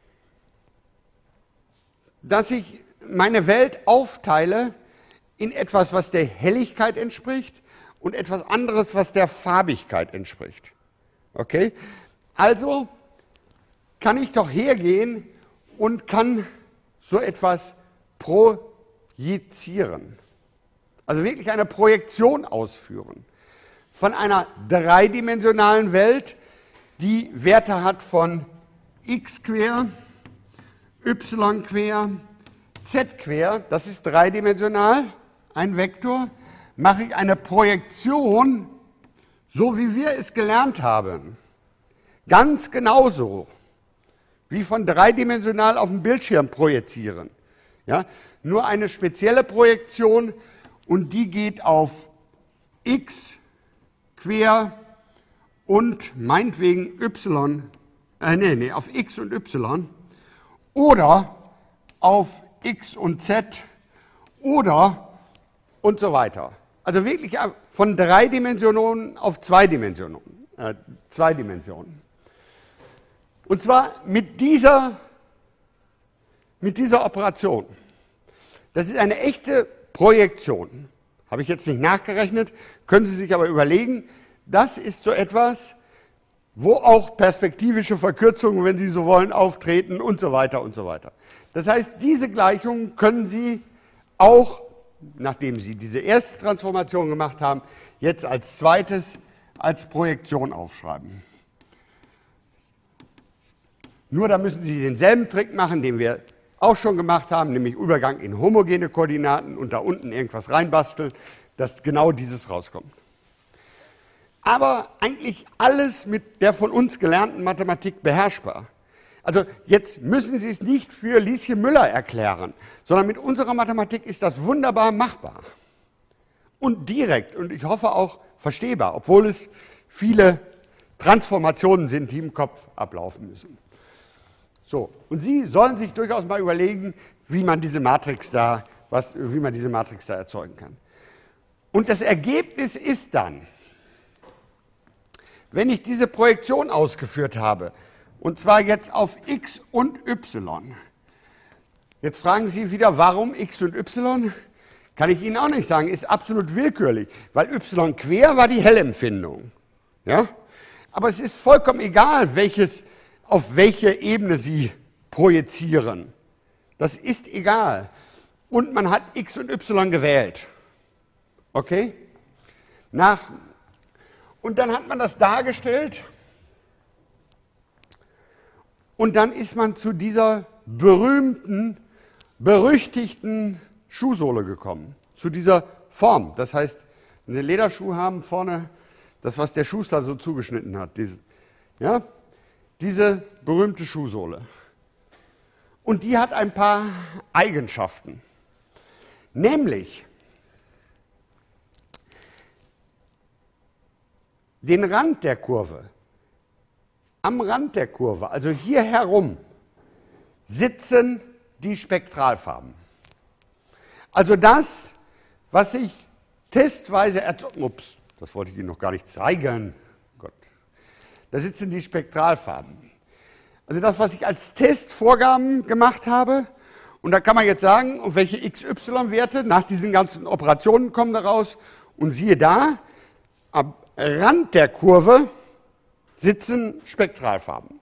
dass ich meine Welt aufteile in etwas, was der Helligkeit entspricht und etwas anderes, was der Farbigkeit entspricht. Okay? Also kann ich doch hergehen und kann so etwas projizieren. Also wirklich eine Projektion ausführen von einer dreidimensionalen Welt, die Werte hat von x quer, y quer, z quer, das ist dreidimensional, ein Vektor, mache ich eine Projektion, so wie wir es gelernt haben. Ganz genauso wie von dreidimensional auf den Bildschirm projizieren. Ja? Nur eine spezielle Projektion und die geht auf x quer und meinetwegen y, äh, nee, nee, auf x und y oder auf x und z oder und so weiter. Also wirklich von drei Dimensionen auf zwei Dimensionen. Äh, zwei Dimensionen. Und zwar mit dieser, mit dieser Operation. Das ist eine echte Projektion. Habe ich jetzt nicht nachgerechnet, können Sie sich aber überlegen, das ist so etwas, wo auch perspektivische Verkürzungen, wenn Sie so wollen, auftreten und so weiter und so weiter. Das heißt, diese Gleichung können Sie auch, nachdem Sie diese erste Transformation gemacht haben, jetzt als zweites als Projektion aufschreiben. Nur da müssen Sie denselben Trick machen, den wir auch schon gemacht haben, nämlich Übergang in homogene Koordinaten und da unten irgendwas reinbasteln, dass genau dieses rauskommt. Aber eigentlich alles mit der von uns gelernten Mathematik beherrschbar. Also jetzt müssen Sie es nicht für Lieschen Müller erklären, sondern mit unserer Mathematik ist das wunderbar machbar. Und direkt und ich hoffe auch verstehbar, obwohl es viele Transformationen sind, die im Kopf ablaufen müssen. So, und Sie sollen sich durchaus mal überlegen, wie man diese Matrix da, was, wie man diese Matrix da erzeugen kann. Und das Ergebnis ist dann, wenn ich diese Projektion ausgeführt habe, und zwar jetzt auf x und y. Jetzt fragen Sie wieder, warum x und y? Kann ich Ihnen auch nicht sagen, ist absolut willkürlich, weil y quer war die Hellempfindung. Ja? Aber es ist vollkommen egal, welches, auf welche Ebene Sie projizieren. Das ist egal. Und man hat x und y gewählt. Okay? Nach, und dann hat man das dargestellt. Und dann ist man zu dieser berühmten, berüchtigten Schuhsohle gekommen. Zu dieser Form. Das heißt, wenn Sie einen Lederschuh haben, vorne das, was der Schuster so zugeschnitten hat. Diese, ja, diese berühmte Schuhsohle. Und die hat ein paar Eigenschaften. Nämlich den Rand der Kurve. Am Rand der Kurve, also hier herum, sitzen die Spektralfarben. Also das, was ich testweise erzeugt, ups, das wollte ich Ihnen noch gar nicht zeigen, Gott, da sitzen die Spektralfarben. Also das, was ich als Testvorgaben gemacht habe, und da kann man jetzt sagen, auf welche x y-Werte nach diesen ganzen Operationen kommen daraus, und siehe da, am Rand der Kurve sitzen Spektralfarben.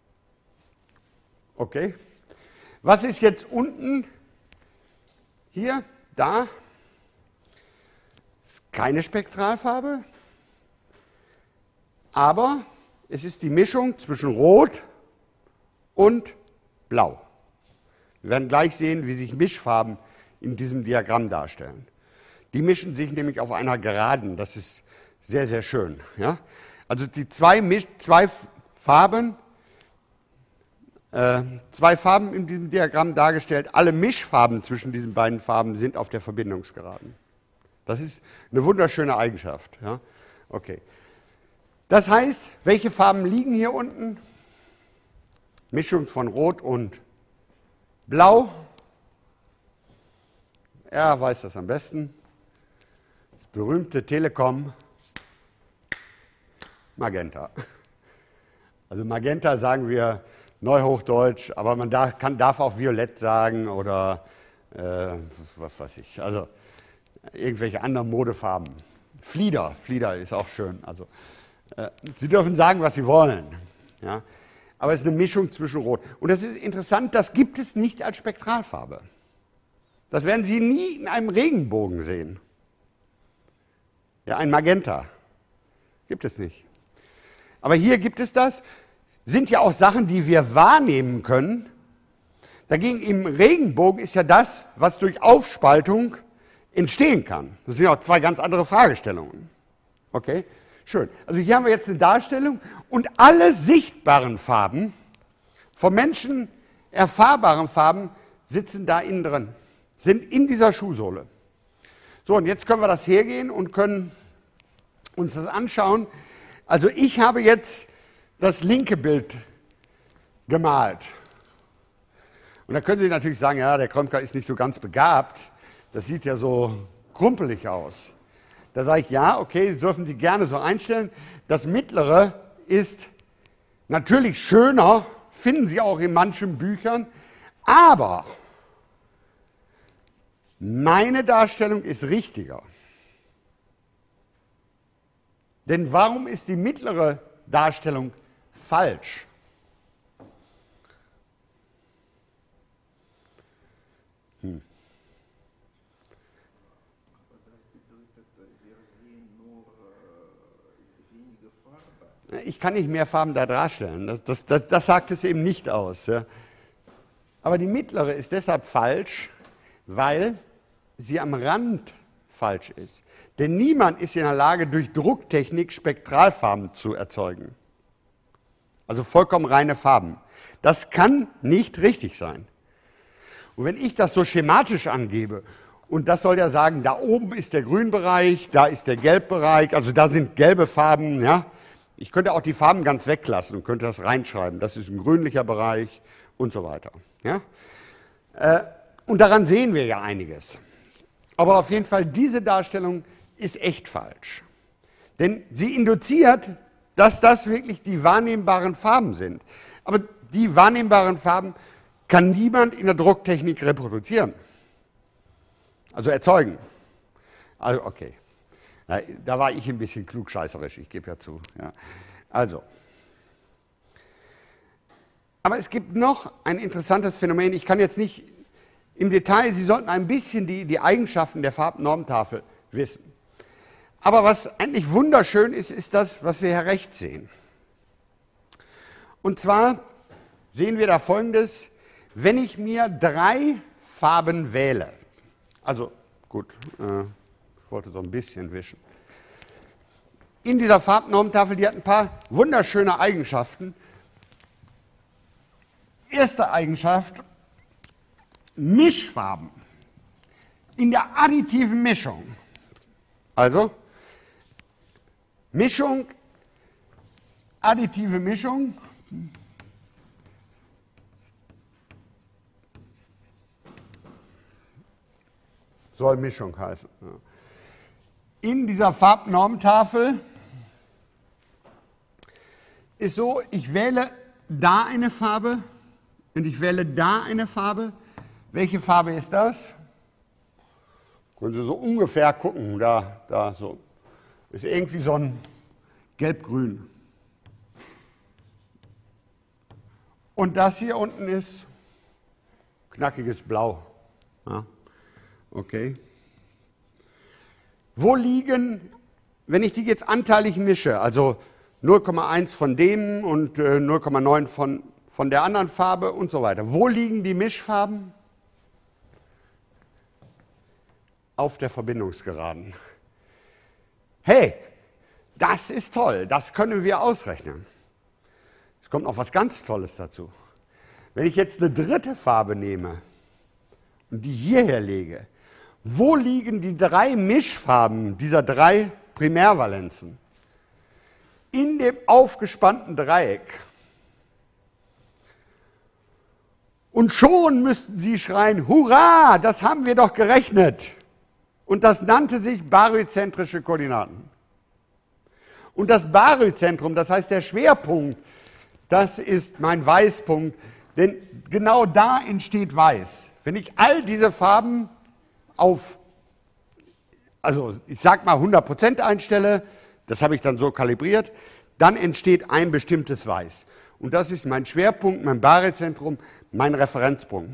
Okay? Was ist jetzt unten? Hier, da? Ist keine Spektralfarbe, aber es ist die Mischung zwischen Rot und Blau. Wir werden gleich sehen, wie sich Mischfarben in diesem Diagramm darstellen. Die mischen sich nämlich auf einer Geraden, das ist sehr, sehr schön. Ja? Also die zwei, Misch, zwei Farben, äh, zwei Farben in diesem Diagramm dargestellt, alle Mischfarben zwischen diesen beiden Farben sind auf der Verbindungsgeraden. Das ist eine wunderschöne Eigenschaft. Ja? Okay. Das heißt, welche Farben liegen hier unten? Mischung von Rot und Blau. Er weiß das am besten. berühmte Telekom Magenta. Also Magenta sagen wir Neuhochdeutsch, aber man darf, kann, darf auch Violett sagen oder äh, was weiß ich, also irgendwelche anderen Modefarben. Flieder, Flieder ist auch schön. Also, äh, Sie dürfen sagen, was Sie wollen, ja? Aber es ist eine Mischung zwischen Rot. Und das ist interessant, das gibt es nicht als Spektralfarbe. Das werden Sie nie in einem Regenbogen sehen. Ja, ein Magenta gibt es nicht. Aber hier gibt es das. Sind ja auch Sachen, die wir wahrnehmen können. Dagegen im Regenbogen ist ja das, was durch Aufspaltung entstehen kann. Das sind ja auch zwei ganz andere Fragestellungen. Okay, schön. Also hier haben wir jetzt eine Darstellung und alle sichtbaren Farben, vom Menschen erfahrbaren Farben, sitzen da innen drin, sind in dieser Schuhsohle. So, und jetzt können wir das hergehen und können uns das anschauen. Also ich habe jetzt das linke Bild gemalt. Und da können Sie natürlich sagen, ja, der Krömker ist nicht so ganz begabt. Das sieht ja so krumpelig aus. Da sage ich, ja, okay, das dürfen Sie gerne so einstellen. Das mittlere ist natürlich schöner, finden Sie auch in manchen Büchern, aber meine Darstellung ist richtiger. Denn warum ist die mittlere Darstellung falsch? Hm. Ich kann nicht mehr Farben da darstellen, das, das, das, das sagt es eben nicht aus. Ja. Aber die mittlere ist deshalb falsch, weil sie am Rand falsch ist. Denn niemand ist in der Lage, durch Drucktechnik Spektralfarben zu erzeugen. Also vollkommen reine Farben. Das kann nicht richtig sein. Und wenn ich das so schematisch angebe, und das soll ja sagen, da oben ist der Grünbereich, da ist der Gelbbereich, also da sind gelbe Farben, ja. Ich könnte auch die Farben ganz weglassen und könnte das reinschreiben. Das ist ein grünlicher Bereich und so weiter. Ja? Äh, und daran sehen wir ja einiges. Aber auf jeden Fall, diese Darstellung ist echt falsch. Denn sie induziert, dass das wirklich die wahrnehmbaren Farben sind. Aber die wahrnehmbaren Farben kann niemand in der Drucktechnik reproduzieren. Also erzeugen. Also okay. Da war ich ein bisschen klugscheißerisch, ich gebe ja zu. Ja. Also. Aber es gibt noch ein interessantes Phänomen. Ich kann jetzt nicht im Detail, Sie sollten ein bisschen die, die Eigenschaften der Farbnormtafel wissen. Aber was eigentlich wunderschön ist, ist das, was wir hier rechts sehen. Und zwar sehen wir da Folgendes: Wenn ich mir drei Farben wähle, also gut, äh, ich wollte so ein bisschen wischen. In dieser Farbnormtafel, die hat ein paar wunderschöne Eigenschaften. Erste Eigenschaft, Mischfarben. In der additiven Mischung. Also, Mischung, additive Mischung. Soll Mischung heißen. Ja. In dieser Farbnormtafel ist so, ich wähle da eine Farbe und ich wähle da eine Farbe. Welche Farbe ist das? Können Sie so ungefähr gucken, da, da so. Ist irgendwie so ein Gelb-Grün. Und das hier unten ist knackiges Blau. Ja. Okay. Wo liegen, wenn ich die jetzt anteilig mische, also null Komma eins von dem und äh, null Komma neun von, von der anderen Farbe und so weiter, wo liegen die Mischfarben? Auf der Verbindungsgeraden. Hey, das ist toll, das können wir ausrechnen. Es kommt noch was ganz Tolles dazu. Wenn ich jetzt eine dritte Farbe nehme und die hierher lege, wo liegen die drei Mischfarben dieser drei Primärvalenzen? In dem aufgespannten Dreieck. Und schon müssten Sie schreien, hurra, das haben wir doch gerechnet. Und das nannte sich baryzentrische Koordinaten. Und das Baryzentrum, das heißt der Schwerpunkt, das ist mein Weißpunkt, denn genau da entsteht Weiß. Wenn ich all diese Farben auf, also ich sag mal hundert Prozent einstelle, das habe ich dann so kalibriert, dann entsteht ein bestimmtes Weiß. Und das ist mein Schwerpunkt, mein Baryzentrum, mein Referenzpunkt.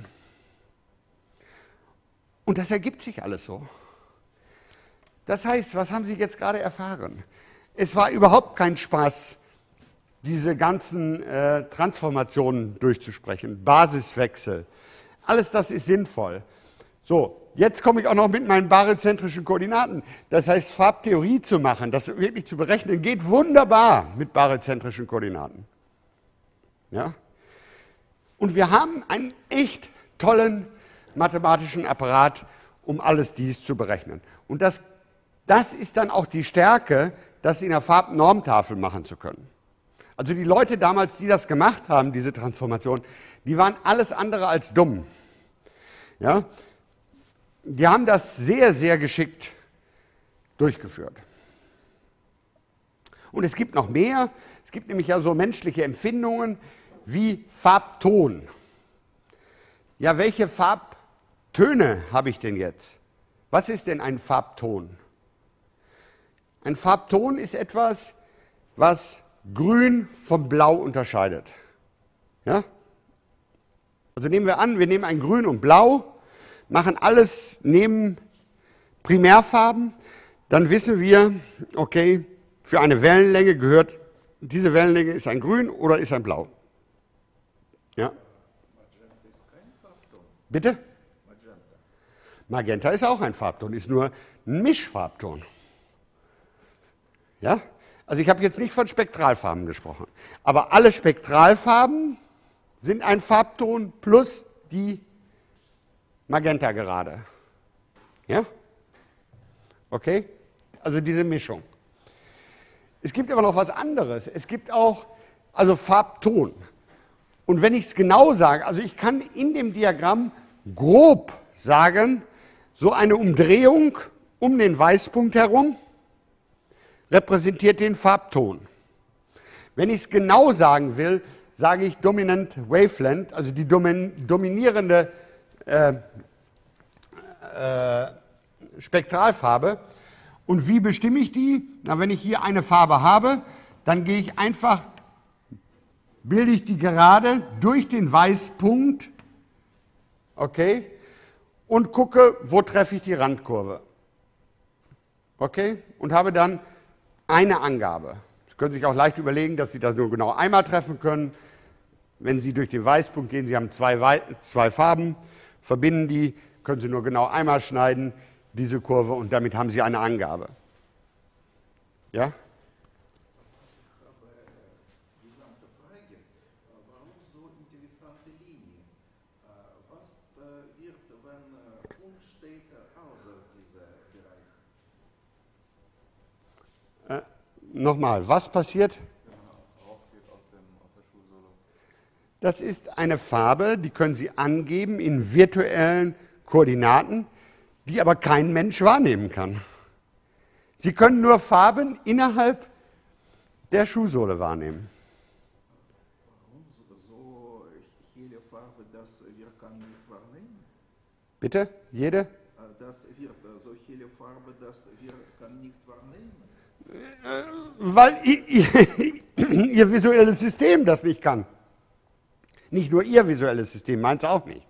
Und das ergibt sich alles so. Das heißt, was haben Sie jetzt gerade erfahren? Es war überhaupt kein Spaß, diese ganzen äh, Transformationen durchzusprechen, Basiswechsel. Alles das ist sinnvoll. So, jetzt komme ich auch noch mit meinen baryzentrischen Koordinaten. Das heißt, Farbtheorie zu machen, das wirklich zu berechnen, geht wunderbar mit baryzentrischen Koordinaten. Ja? Und wir haben einen echt tollen mathematischen Apparat, um alles dies zu berechnen. Und das, das ist dann auch die Stärke, das in der Farbnormtafel machen zu können. Also die Leute damals, die das gemacht haben, diese Transformation, die waren alles andere als dumm. Ja? Die haben das sehr, sehr geschickt durchgeführt. Und es gibt noch mehr. Es gibt nämlich ja so menschliche Empfindungen wie Farbton. Ja, welche Farbtöne habe ich denn jetzt? Was ist denn ein Farbton? Ein Farbton ist etwas, was Grün vom Blau unterscheidet. Ja? Also nehmen wir an, wir nehmen ein Grün und Blau, machen alles neben Primärfarben, dann wissen wir, okay, für eine Wellenlänge gehört, diese Wellenlänge ist ein Grün oder ist ein Blau. Ja? Magenta ist kein Farbton. Bitte? Magenta. Magenta ist auch ein Farbton, ist nur ein Mischfarbton. Ja? Also ich habe jetzt nicht von Spektralfarben gesprochen, aber alle Spektralfarben sind ein Farbton plus die Magenta gerade. Ja? Okay? Also diese Mischung. Es gibt aber noch was anderes. Es gibt auch, also Farbton. Und wenn ich es genau sage, also ich kann in dem Diagramm grob sagen, so eine Umdrehung um den Weißpunkt herum repräsentiert den Farbton. Wenn ich es genau sagen will, sage ich Dominant Wavelength, also die domin dominierende äh, äh, Spektralfarbe. Und wie bestimme ich die? Na, wenn ich hier eine Farbe habe, dann gehe ich einfach, bilde ich die gerade durch den Weißpunkt, okay, und gucke, wo treffe ich die Randkurve. Okay, und habe dann eine Angabe. Sie können sich auch leicht überlegen, dass Sie das nur genau einmal treffen können. Wenn Sie durch den Weißpunkt gehen, Sie haben zwei, Wei zwei Farben, verbinden die, können Sie nur genau einmal schneiden, diese Kurve, und damit haben Sie eine Angabe. Ja? Ich habe eine gesamte Frage. Warum so interessante Linien? Was wird, wenn Punkt steht außer diesem Bereich? Äh, Nochmal, was passiert? Das ist eine Farbe, die können Sie angeben in virtuellen Koordinaten, die aber kein Mensch wahrnehmen kann. Sie können nur Farben innerhalb der Schuhsohle wahrnehmen. Warum so helle Farbe, dass wir kann nicht wahrnehmen? Bitte? Jede? Das wird so helle Farbe, dass wir kann nicht wahrnehmen. Weil ihr, ihr visuelles System das nicht kann. Nicht nur Ihr visuelles System, meins auch nicht.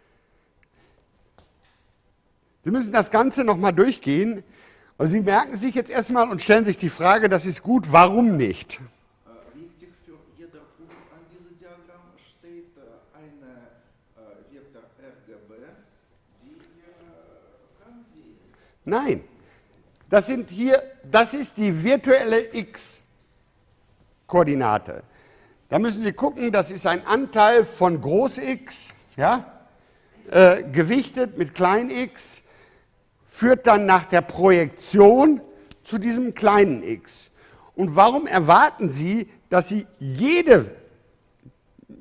Sie müssen das Ganze nochmal durchgehen. Also Sie merken sich jetzt erstmal und stellen sich die Frage, das ist gut, warum nicht? Wichtig für jeder Punkt an diesem Diagramm steht eine Vektor R G B, die wir kann sehen. Nein, das sind hier, das ist die virtuelle X-Koordinate. Da müssen Sie gucken, das ist ein Anteil von Groß X, ja, äh, gewichtet mit Klein x, führt dann nach der Projektion zu diesem kleinen x. Und warum erwarten Sie, dass Sie jede,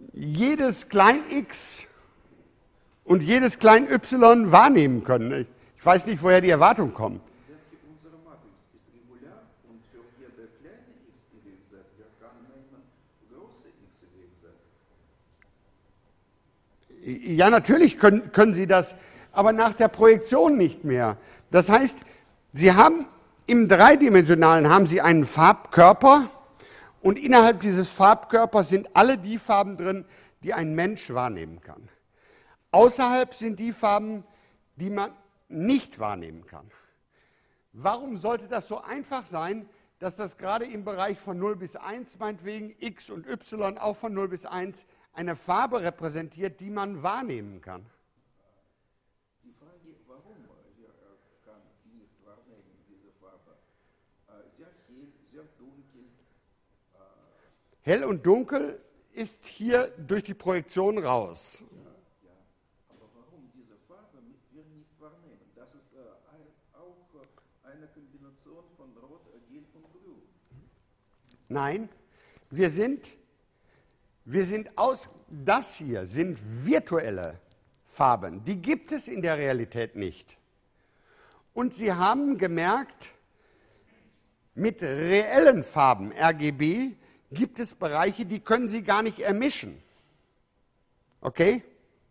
jedes Klein x und jedes Klein y wahrnehmen können? Ich weiß nicht, woher die Erwartungen kommen. Unsere Matrix ist regular und für jede kleine x, y, z, wir können nehmen große x, y, z. Ja, natürlich können, können Sie das, aber nach der Projektion nicht mehr. Das heißt, Sie haben im Dreidimensionalen haben Sie einen Farbkörper und innerhalb dieses Farbkörpers sind alle die Farben drin, die ein Mensch wahrnehmen kann. Außerhalb sind die Farben, die man nicht wahrnehmen kann. Warum sollte das so einfach sein, dass das gerade im Bereich von null bis eins, meinetwegen x und y auch von null bis eins, eine Farbe repräsentiert, die man wahrnehmen kann? Die Frage, warum wir kann nicht wahrnehmen diese Farbe? Sehr hell, sehr dunkel. Hell und dunkel ist hier durch die Projektion raus. Ja, aber warum diese Farbe wir nicht wahrnehmen? Das ist auch eine Kombination von Rot, Gelb und Grün. Nein, wir sind, wir sind aus, das hier sind virtuelle Farben, die gibt es in der Realität nicht. Und Sie haben gemerkt, mit reellen Farben, R G B, gibt es Bereiche, die können Sie gar nicht ermischen. Okay?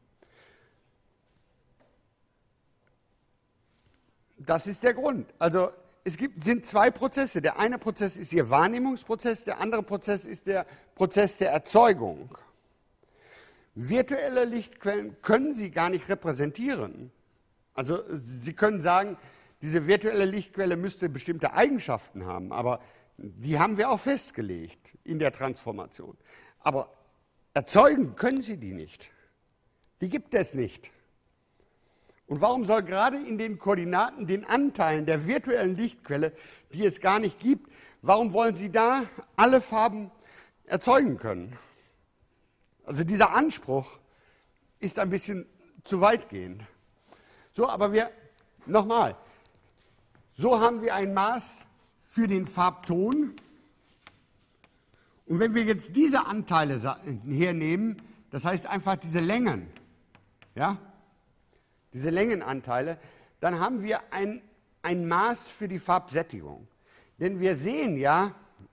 Das ist der Grund. Also es gibt, sind zwei Prozesse. Der eine Prozess ist Ihr Wahrnehmungsprozess, der andere Prozess ist der Prozess der Erzeugung. Virtuelle Lichtquellen können Sie gar nicht repräsentieren. Also Sie können sagen, diese virtuelle Lichtquelle müsste bestimmte Eigenschaften haben, aber die haben wir auch festgelegt in der Transformation. Aber erzeugen können Sie die nicht. Die gibt es nicht. Und warum soll gerade in den Koordinaten, den Anteilen der virtuellen Lichtquelle, die es gar nicht gibt, warum wollen Sie da alle Farben erzeugen können? Also dieser Anspruch ist ein bisschen zu weitgehend. So, aber wir, nochmal, so haben wir ein Maß für den Farbton. Und wenn wir jetzt diese Anteile hernehmen, das heißt einfach diese Längen, ja, diese Längenanteile, dann haben wir ein, ein Maß für die Farbsättigung. Denn wir sehen ja,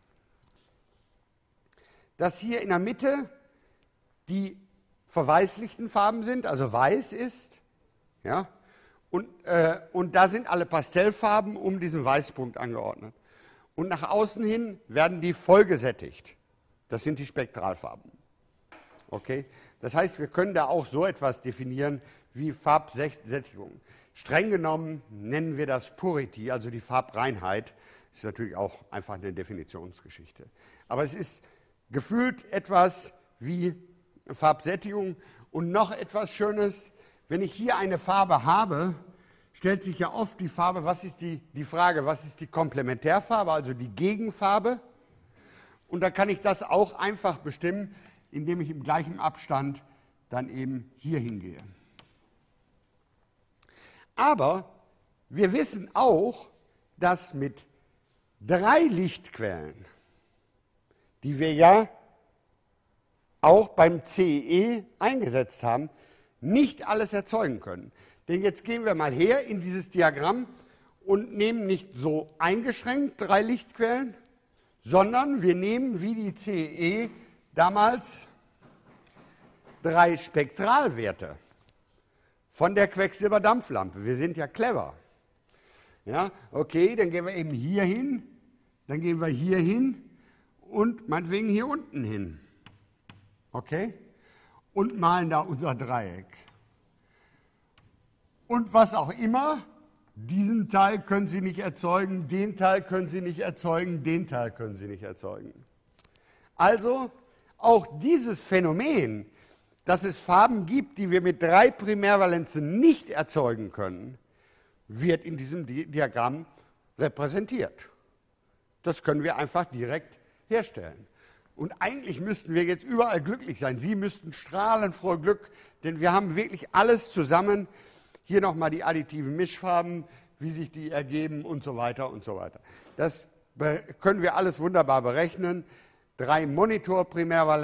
dass hier in der Mitte die verweißlichten Farben sind, also weiß ist, ja, und, äh, und da sind alle Pastellfarben um diesen Weißpunkt angeordnet. Und nach außen hin werden die vollgesättigt. Das sind die Spektralfarben. Okay? Das heißt, wir können da auch so etwas definieren wie Farbsättigung. Streng genommen nennen wir das Purity, also die Farbreinheit. Ist natürlich auch einfach eine Definitionsgeschichte. Aber es ist gefühlt etwas wie Farbsättigung. Und noch etwas Schönes, wenn ich hier eine Farbe habe, stellt sich ja oft die Farbe, was ist die, die Frage, was ist die Komplementärfarbe, also die Gegenfarbe. Und da kann ich das auch einfach bestimmen, indem ich im gleichen Abstand dann eben hier hingehe. Aber wir wissen auch, dass mit drei Lichtquellen, die wir ja auch beim C E E eingesetzt haben, nicht alles erzeugen können. Denn jetzt gehen wir mal her in dieses Diagramm und nehmen nicht so eingeschränkt drei Lichtquellen, sondern wir nehmen wie die C E E damals drei Spektralwerte von der Quecksilberdampflampe. Wir sind ja clever. Ja, okay, dann gehen wir eben hier hin, dann gehen wir hier hin und meinetwegen hier unten hin. Okay? Und malen da unser Dreieck. Und was auch immer, diesen Teil können Sie nicht erzeugen, den Teil können Sie nicht erzeugen, den Teil können Sie nicht erzeugen. Also auch dieses Phänomen, dass es Farben gibt, die wir mit drei Primärvalenzen nicht erzeugen können, wird in diesem Diagramm repräsentiert. Das können wir einfach direkt herstellen. Und eigentlich müssten wir jetzt überall glücklich sein. Sie müssten strahlen vor Glück, denn wir haben wirklich alles zusammen. Hier nochmal die additiven Mischfarben, wie sich die ergeben und so weiter und so weiter. Das können wir alles wunderbar berechnen. Drei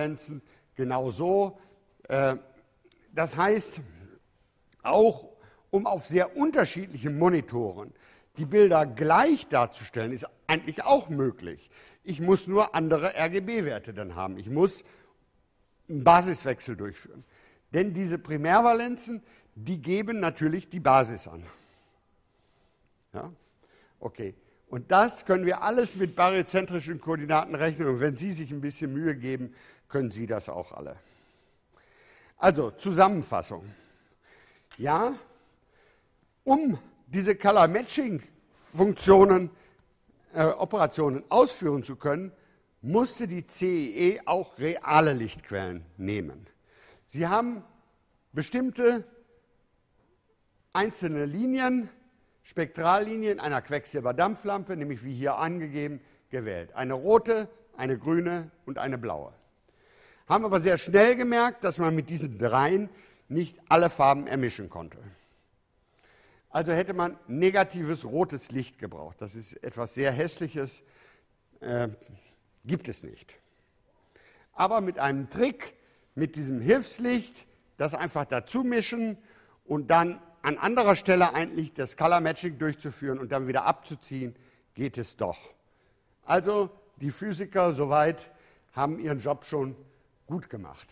Monitor-Primärvalenzen, genau so. Das heißt, auch um auf sehr unterschiedlichen Monitoren die Bilder gleich darzustellen, ist eigentlich auch möglich. Ich muss nur andere R G B-Werte dann haben. Ich muss einen Basiswechsel durchführen. Denn diese Primärvalenzen, die geben natürlich die Basis an. Ja? Okay. Und das können wir alles mit baryzentrischen Koordinaten rechnen. Und wenn Sie sich ein bisschen Mühe geben, können Sie das auch alle. Also, Zusammenfassung. Ja, um diese Color-Matching-Funktionen, äh, Operationen ausführen zu können, musste die C I E auch reale Lichtquellen nehmen. Sie haben bestimmte einzelne Linien, Spektrallinien einer Quecksilberdampflampe, nämlich wie hier angegeben, gewählt. Eine rote, eine grüne und eine blaue. Haben aber sehr schnell gemerkt, dass man mit diesen dreien nicht alle Farben ermischen konnte. Also hätte man negatives rotes Licht gebraucht. Das ist etwas sehr Hässliches, äh, gibt es nicht. Aber mit einem Trick, mit diesem Hilfslicht, das einfach dazu mischen und dann an anderer Stelle eigentlich das Color Matching durchzuführen und dann wieder abzuziehen, geht es doch. Also die Physiker soweit haben ihren Job schon gut gemacht.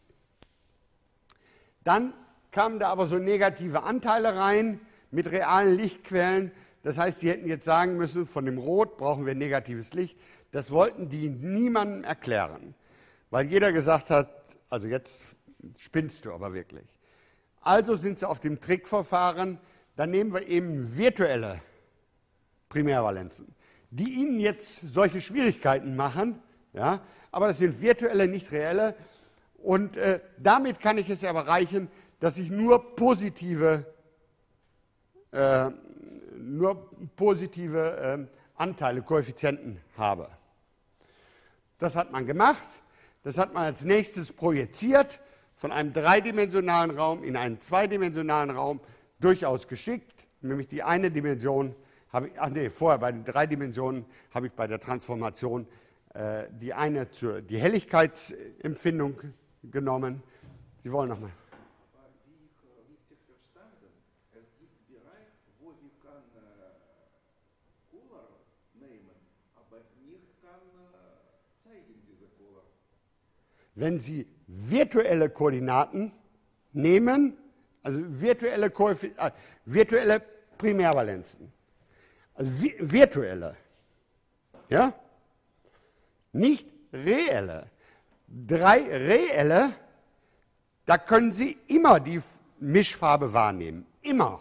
Dann kamen da aber so negative Anteile rein mit realen Lichtquellen. Das heißt, sie hätten jetzt sagen müssen, von dem Rot brauchen wir negatives Licht. Das wollten die niemandem erklären, weil jeder gesagt hat, also jetzt spinnst du aber wirklich. Also sind sie auf dem Trick verfahren, dann nehmen wir eben virtuelle Primärvalenzen, die ihnen jetzt solche Schwierigkeiten machen, ja, aber das sind virtuelle, nicht reelle. Und äh, damit kann ich es erreichen, dass ich nur positive, äh, nur positive äh, Anteile, Koeffizienten habe. Das hat man gemacht, das hat man als nächstes projiziert, von einem dreidimensionalen Raum in einen zweidimensionalen Raum, durchaus geschickt, nämlich die eine Dimension habe ich, ach nee, vorher bei den drei Dimensionen habe ich bei der Transformation äh, die eine zur, die Helligkeitsempfindung genommen. Sie wollen nochmal. Aber wie ich richtig verstanden, es gibt Bereich, wo wir kann äh, Color nehmen, aber nicht kann äh, zeigen diese Color. Wenn Sie virtuelle Koordinaten nehmen, also virtuelle, äh, virtuelle Primärvalenzen, also vi virtuelle, ja, nicht reelle. Drei reelle, da können Sie immer die Mischfarbe wahrnehmen, immer.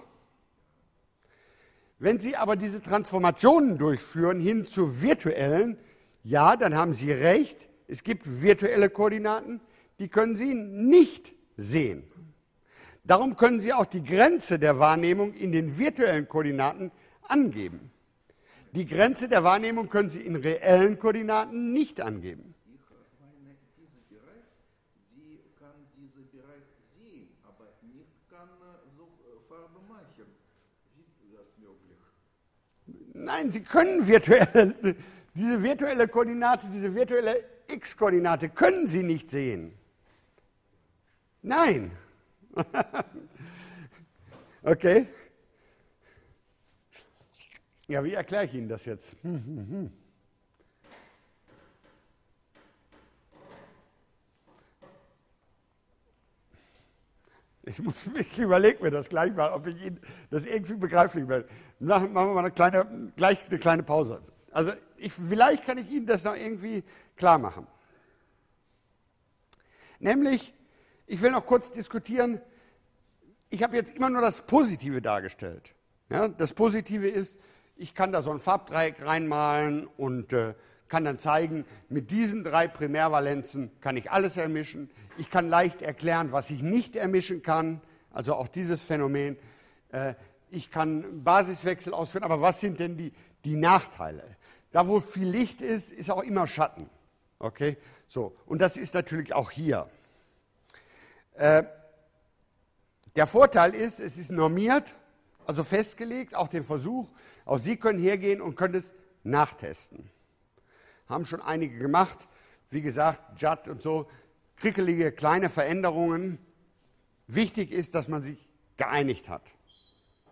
Wenn Sie aber diese Transformationen durchführen hin zu virtuellen, ja, dann haben Sie recht, es gibt virtuelle Koordinaten, die können Sie nicht sehen. Darum können Sie auch die Grenze der Wahrnehmung in den virtuellen Koordinaten angeben. Die Grenze der Wahrnehmung können Sie in reellen Koordinaten nicht angeben. Ich meine, dieser Bereich, die kann diesen Bereich sehen, aber nicht kann so Farbe machen. Wie ist das möglich? Nein, Sie können virtuelle, diese virtuelle Koordinate, diese virtuelle X-Koordinate können Sie nicht sehen. Nein. Okay. Ja, wie erkläre ich Ihnen das jetzt? Hm, hm, hm. Ich, muss, ich überlege mir das gleich mal, ob ich Ihnen das irgendwie begreiflich werde. Machen wir mal eine kleine, gleich eine kleine Pause. Also ich, vielleicht kann ich Ihnen das noch irgendwie klar machen. Nämlich, ich will noch kurz diskutieren, ich habe jetzt immer nur das Positive dargestellt. Ja, das Positive ist, ich kann da so ein Farbdreieck reinmalen und äh, kann dann zeigen, mit diesen drei Primärvalenzen kann ich alles ermischen. Ich kann leicht erklären, was ich nicht ermischen kann, also auch dieses Phänomen. Äh, ich kann Basiswechsel ausführen, aber was sind denn die, die Nachteile? Da, wo viel Licht ist, ist auch immer Schatten. Okay? So. Und das ist natürlich auch hier. Äh, der Vorteil ist, es ist normiert, also festgelegt, auch den Versuch. Auch Sie können hergehen und können es nachtesten. Haben schon einige gemacht. Wie gesagt, J A D und so, krickelige kleine Veränderungen. Wichtig ist, dass man sich geeinigt hat.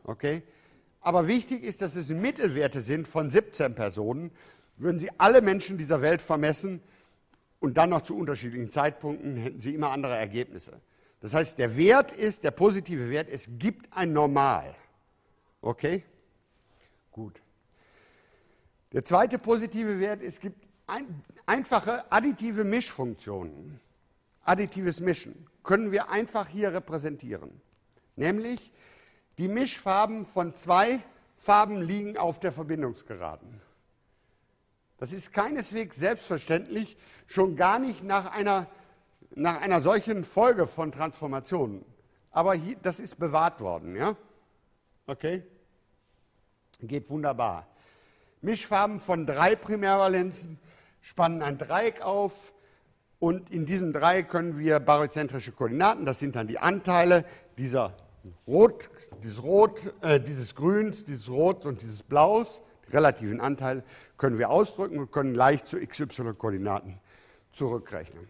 Okay? Aber wichtig ist, dass es Mittelwerte sind von siebzehn Personen. Würden Sie alle Menschen dieser Welt vermessen und dann noch zu unterschiedlichen Zeitpunkten, hätten Sie immer andere Ergebnisse. Das heißt, der Wert ist, der positive Wert, es gibt ein Normal. Okay? Gut. Der zweite positive Wert, es gibt ein, einfache additive Mischfunktionen. Additives Mischen können wir einfach hier repräsentieren. Nämlich, die Mischfarben von zwei Farben liegen auf der Verbindungsgeraden. Das ist keineswegs selbstverständlich, schon gar nicht nach einer, nach einer solchen Folge von Transformationen. Aber hier, das ist bewahrt worden, ja? Okay? Geht wunderbar. Mischfarben von drei Primärvalenzen spannen ein Dreieck auf und in diesem Dreieck können wir baryzentrische Koordinaten, das sind dann die Anteile dieser Rot, dieses Rot, äh, dieses Grüns, dieses Rot und dieses Blaus, die relativen Anteile, können wir ausdrücken und können leicht zu X Y-Koordinaten zurückrechnen.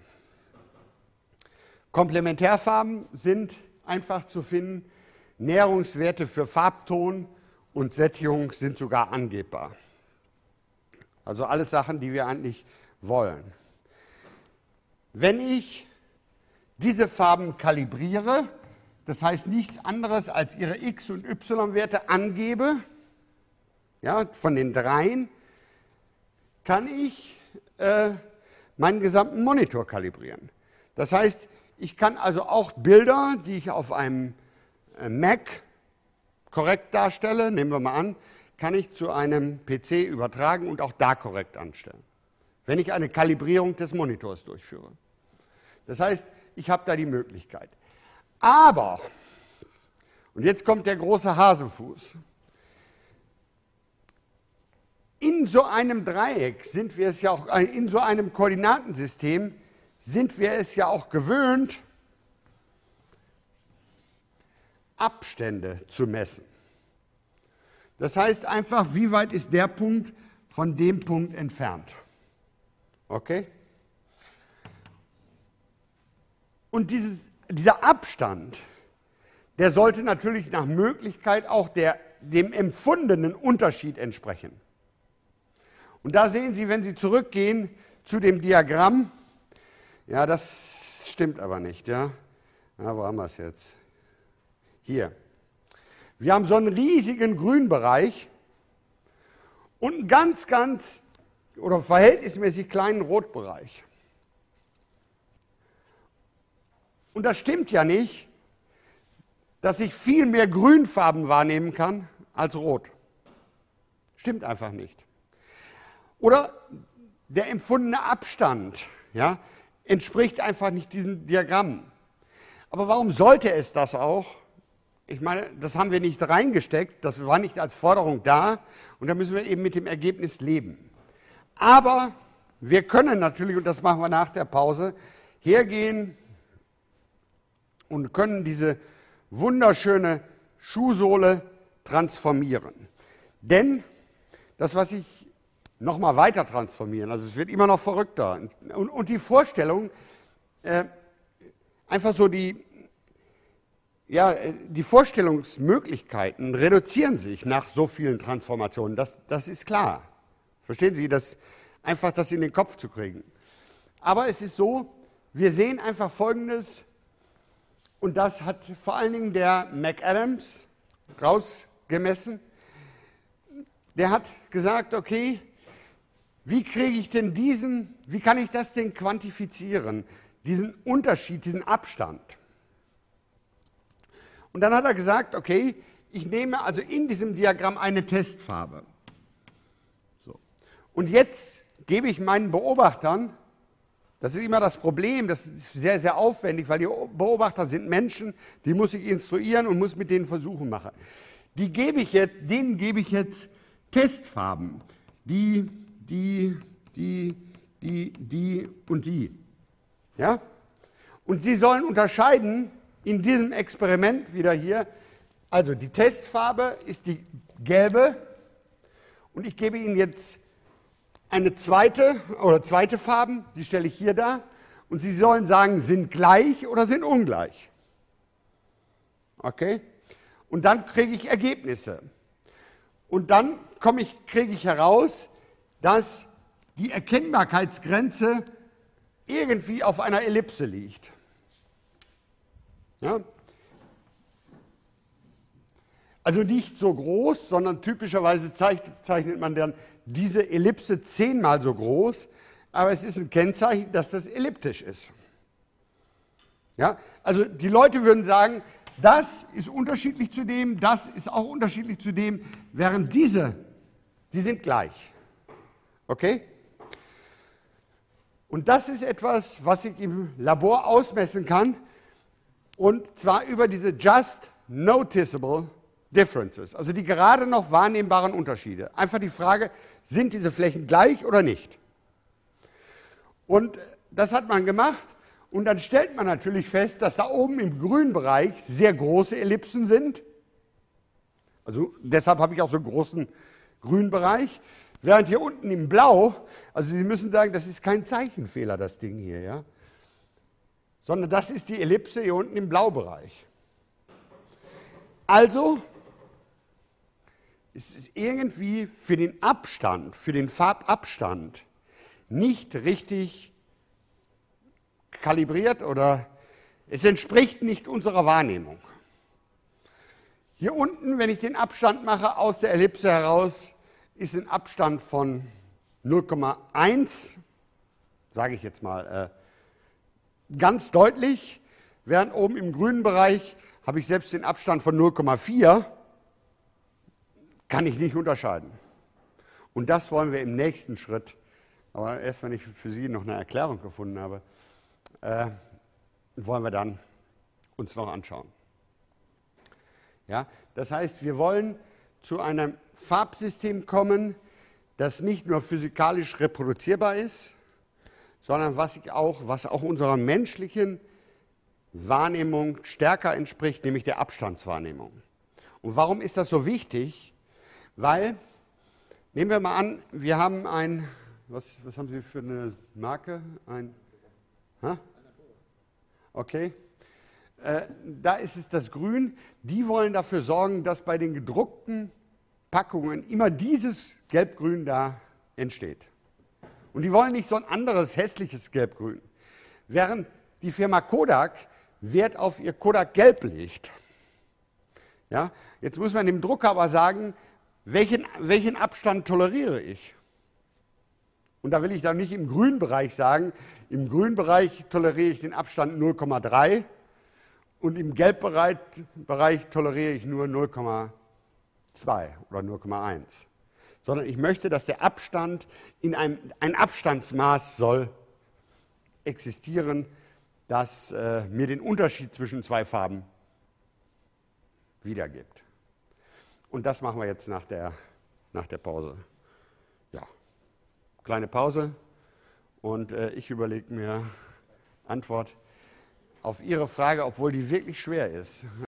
Komplementärfarben sind einfach zu finden. Näherungswerte für Farbton und Sättigung sind sogar angebbar. Also alles Sachen, die wir eigentlich wollen. Wenn ich diese Farben kalibriere, das heißt nichts anderes als ihre X- und Y-Werte angebe, ja, von den dreien, kann ich äh, meinen gesamten Monitor kalibrieren. Das heißt, ich kann also auch Bilder, die ich auf einem äh, Mac korrekt darstelle, nehmen wir mal an, kann ich zu einem P C übertragen und auch da korrekt anstellen, wenn ich eine Kalibrierung des Monitors durchführe. Das heißt, ich habe da die Möglichkeit. Aber, und jetzt kommt der große Hasenfuß, in so einem Dreieck sind wir es ja auch, in so einem Koordinatensystem sind wir es ja auch gewöhnt, Abstände zu messen. Das heißt einfach, wie weit ist der Punkt von dem Punkt entfernt. Okay? Und dieses, dieser Abstand, der sollte natürlich nach Möglichkeit auch der, dem empfundenen Unterschied entsprechen. Und da sehen Sie, wenn Sie zurückgehen zu dem Diagramm, ja, das stimmt aber nicht, ja. Ja, wo haben wir es jetzt? Hier. Wir haben so einen riesigen Grünbereich und einen ganz, ganz oder verhältnismäßig kleinen Rotbereich. Und das stimmt ja nicht, dass ich viel mehr Grünfarben wahrnehmen kann als Rot. Stimmt einfach nicht. Oder der empfundene Abstand, ja, entspricht einfach nicht diesem Diagramm. Aber warum sollte es das auch? Ich meine, das haben wir nicht reingesteckt, das war nicht als Forderung da und da müssen wir eben mit dem Ergebnis leben. Aber wir können natürlich, und das machen wir nach der Pause, hergehen und können diese wunderschöne Schuhsohle transformieren. Denn das, was ich nochmal weiter transformieren, also es wird immer noch verrückter. Und, und die Vorstellung, äh, einfach so die, ja, die Vorstellungsmöglichkeiten reduzieren sich nach so vielen Transformationen, das, das ist klar. Verstehen Sie, das einfach das in den Kopf zu kriegen. Aber es ist so, wir sehen einfach Folgendes, und das hat vor allen Dingen der McAdams rausgemessen. Der hat gesagt, okay, wie kriege ich denn diesen, wie kann ich das denn quantifizieren, diesen Unterschied, diesen Abstand? Und dann hat er gesagt, okay, ich nehme also in diesem Diagramm eine Testfarbe. So. Und jetzt gebe ich meinen Beobachtern, das ist immer das Problem, das ist sehr, sehr aufwendig, weil die Beobachter sind Menschen, die muss ich instruieren und muss mit denen Versuche machen. Die gebe ich jetzt, denen gebe ich jetzt Testfarben, die, die, die, die, die und die. Ja? Und sie sollen unterscheiden in diesem Experiment wieder hier, also die Testfarbe ist die gelbe und ich gebe Ihnen jetzt eine zweite oder zweite Farben, die stelle ich hier dar und Sie sollen sagen, sind gleich oder sind ungleich. Okay? Und dann kriege ich Ergebnisse. Und dann komme ich, kriege ich heraus, dass die Erkennbarkeitsgrenze irgendwie auf einer Ellipse liegt. Ja? Also nicht so groß, sondern typischerweise zeichnet man dann diese Ellipse zehnmal so groß, aber es ist ein Kennzeichen, dass das elliptisch ist. Ja? Also die Leute würden sagen, das ist unterschiedlich zu dem, das ist auch unterschiedlich zu dem, während diese, die sind gleich. Okay? Und das ist etwas, was ich im Labor ausmessen kann, und zwar über diese Just Noticeable Differences, also die gerade noch wahrnehmbaren Unterschiede. Einfach die Frage, sind diese Flächen gleich oder nicht? Und das hat man gemacht, und dann stellt man natürlich fest, dass da oben im grünen Bereich sehr große Ellipsen sind. Also deshalb habe ich auch so einen großen grünen Bereich. Während hier unten im Blau, also Sie müssen sagen, das ist kein Zeichenfehler, das Ding hier, ja? Sondern das ist die Ellipse hier unten im Blaubereich. Also ist es irgendwie für den Abstand, für den Farbabstand nicht richtig kalibriert, oder es entspricht nicht unserer Wahrnehmung. Hier unten, wenn ich den Abstand mache aus der Ellipse heraus, ist ein Abstand von null Komma eins, sage ich jetzt mal, äh, ganz deutlich, während oben im grünen Bereich habe ich selbst den Abstand von null Komma vier, kann ich nicht unterscheiden. Und das wollen wir im nächsten Schritt, aber erst wenn ich für Sie noch eine Erklärung gefunden habe, äh, wollen wir dann uns noch anschauen. Ja, das heißt, wir wollen zu einem Farbsystem kommen, das nicht nur physikalisch reproduzierbar ist, sondern was, ich auch, was auch unserer menschlichen Wahrnehmung stärker entspricht, nämlich der Abstandswahrnehmung. Und warum ist das so wichtig? Weil, nehmen wir mal an, wir haben ein, was, was haben Sie für eine Marke? Ein, hä? Okay. Äh, da ist es das Grün. Die wollen dafür sorgen, dass bei den gedruckten Packungen immer dieses Gelbgrün da entsteht. Und die wollen nicht so ein anderes hässliches Gelbgrün. Während die Firma Kodak Wert auf ihr Kodak Gelb legt. Ja, jetzt muss man dem Drucker aber sagen, welchen, welchen Abstand toleriere ich? Und da will ich dann nicht im grünen Bereich sagen, im grünen Bereich toleriere ich den Abstand null Komma drei und im Gelbbereich Bereich toleriere ich nur null Komma zwei oder null Komma eins. Sondern ich möchte, dass der Abstand in einem, ein Abstandsmaß soll existieren, das äh, mir den Unterschied zwischen zwei Farben wiedergibt. Und das machen wir jetzt nach der, nach der Pause. Ja, kleine Pause, und äh, ich überlege mir Antwort auf Ihre Frage, obwohl die wirklich schwer ist.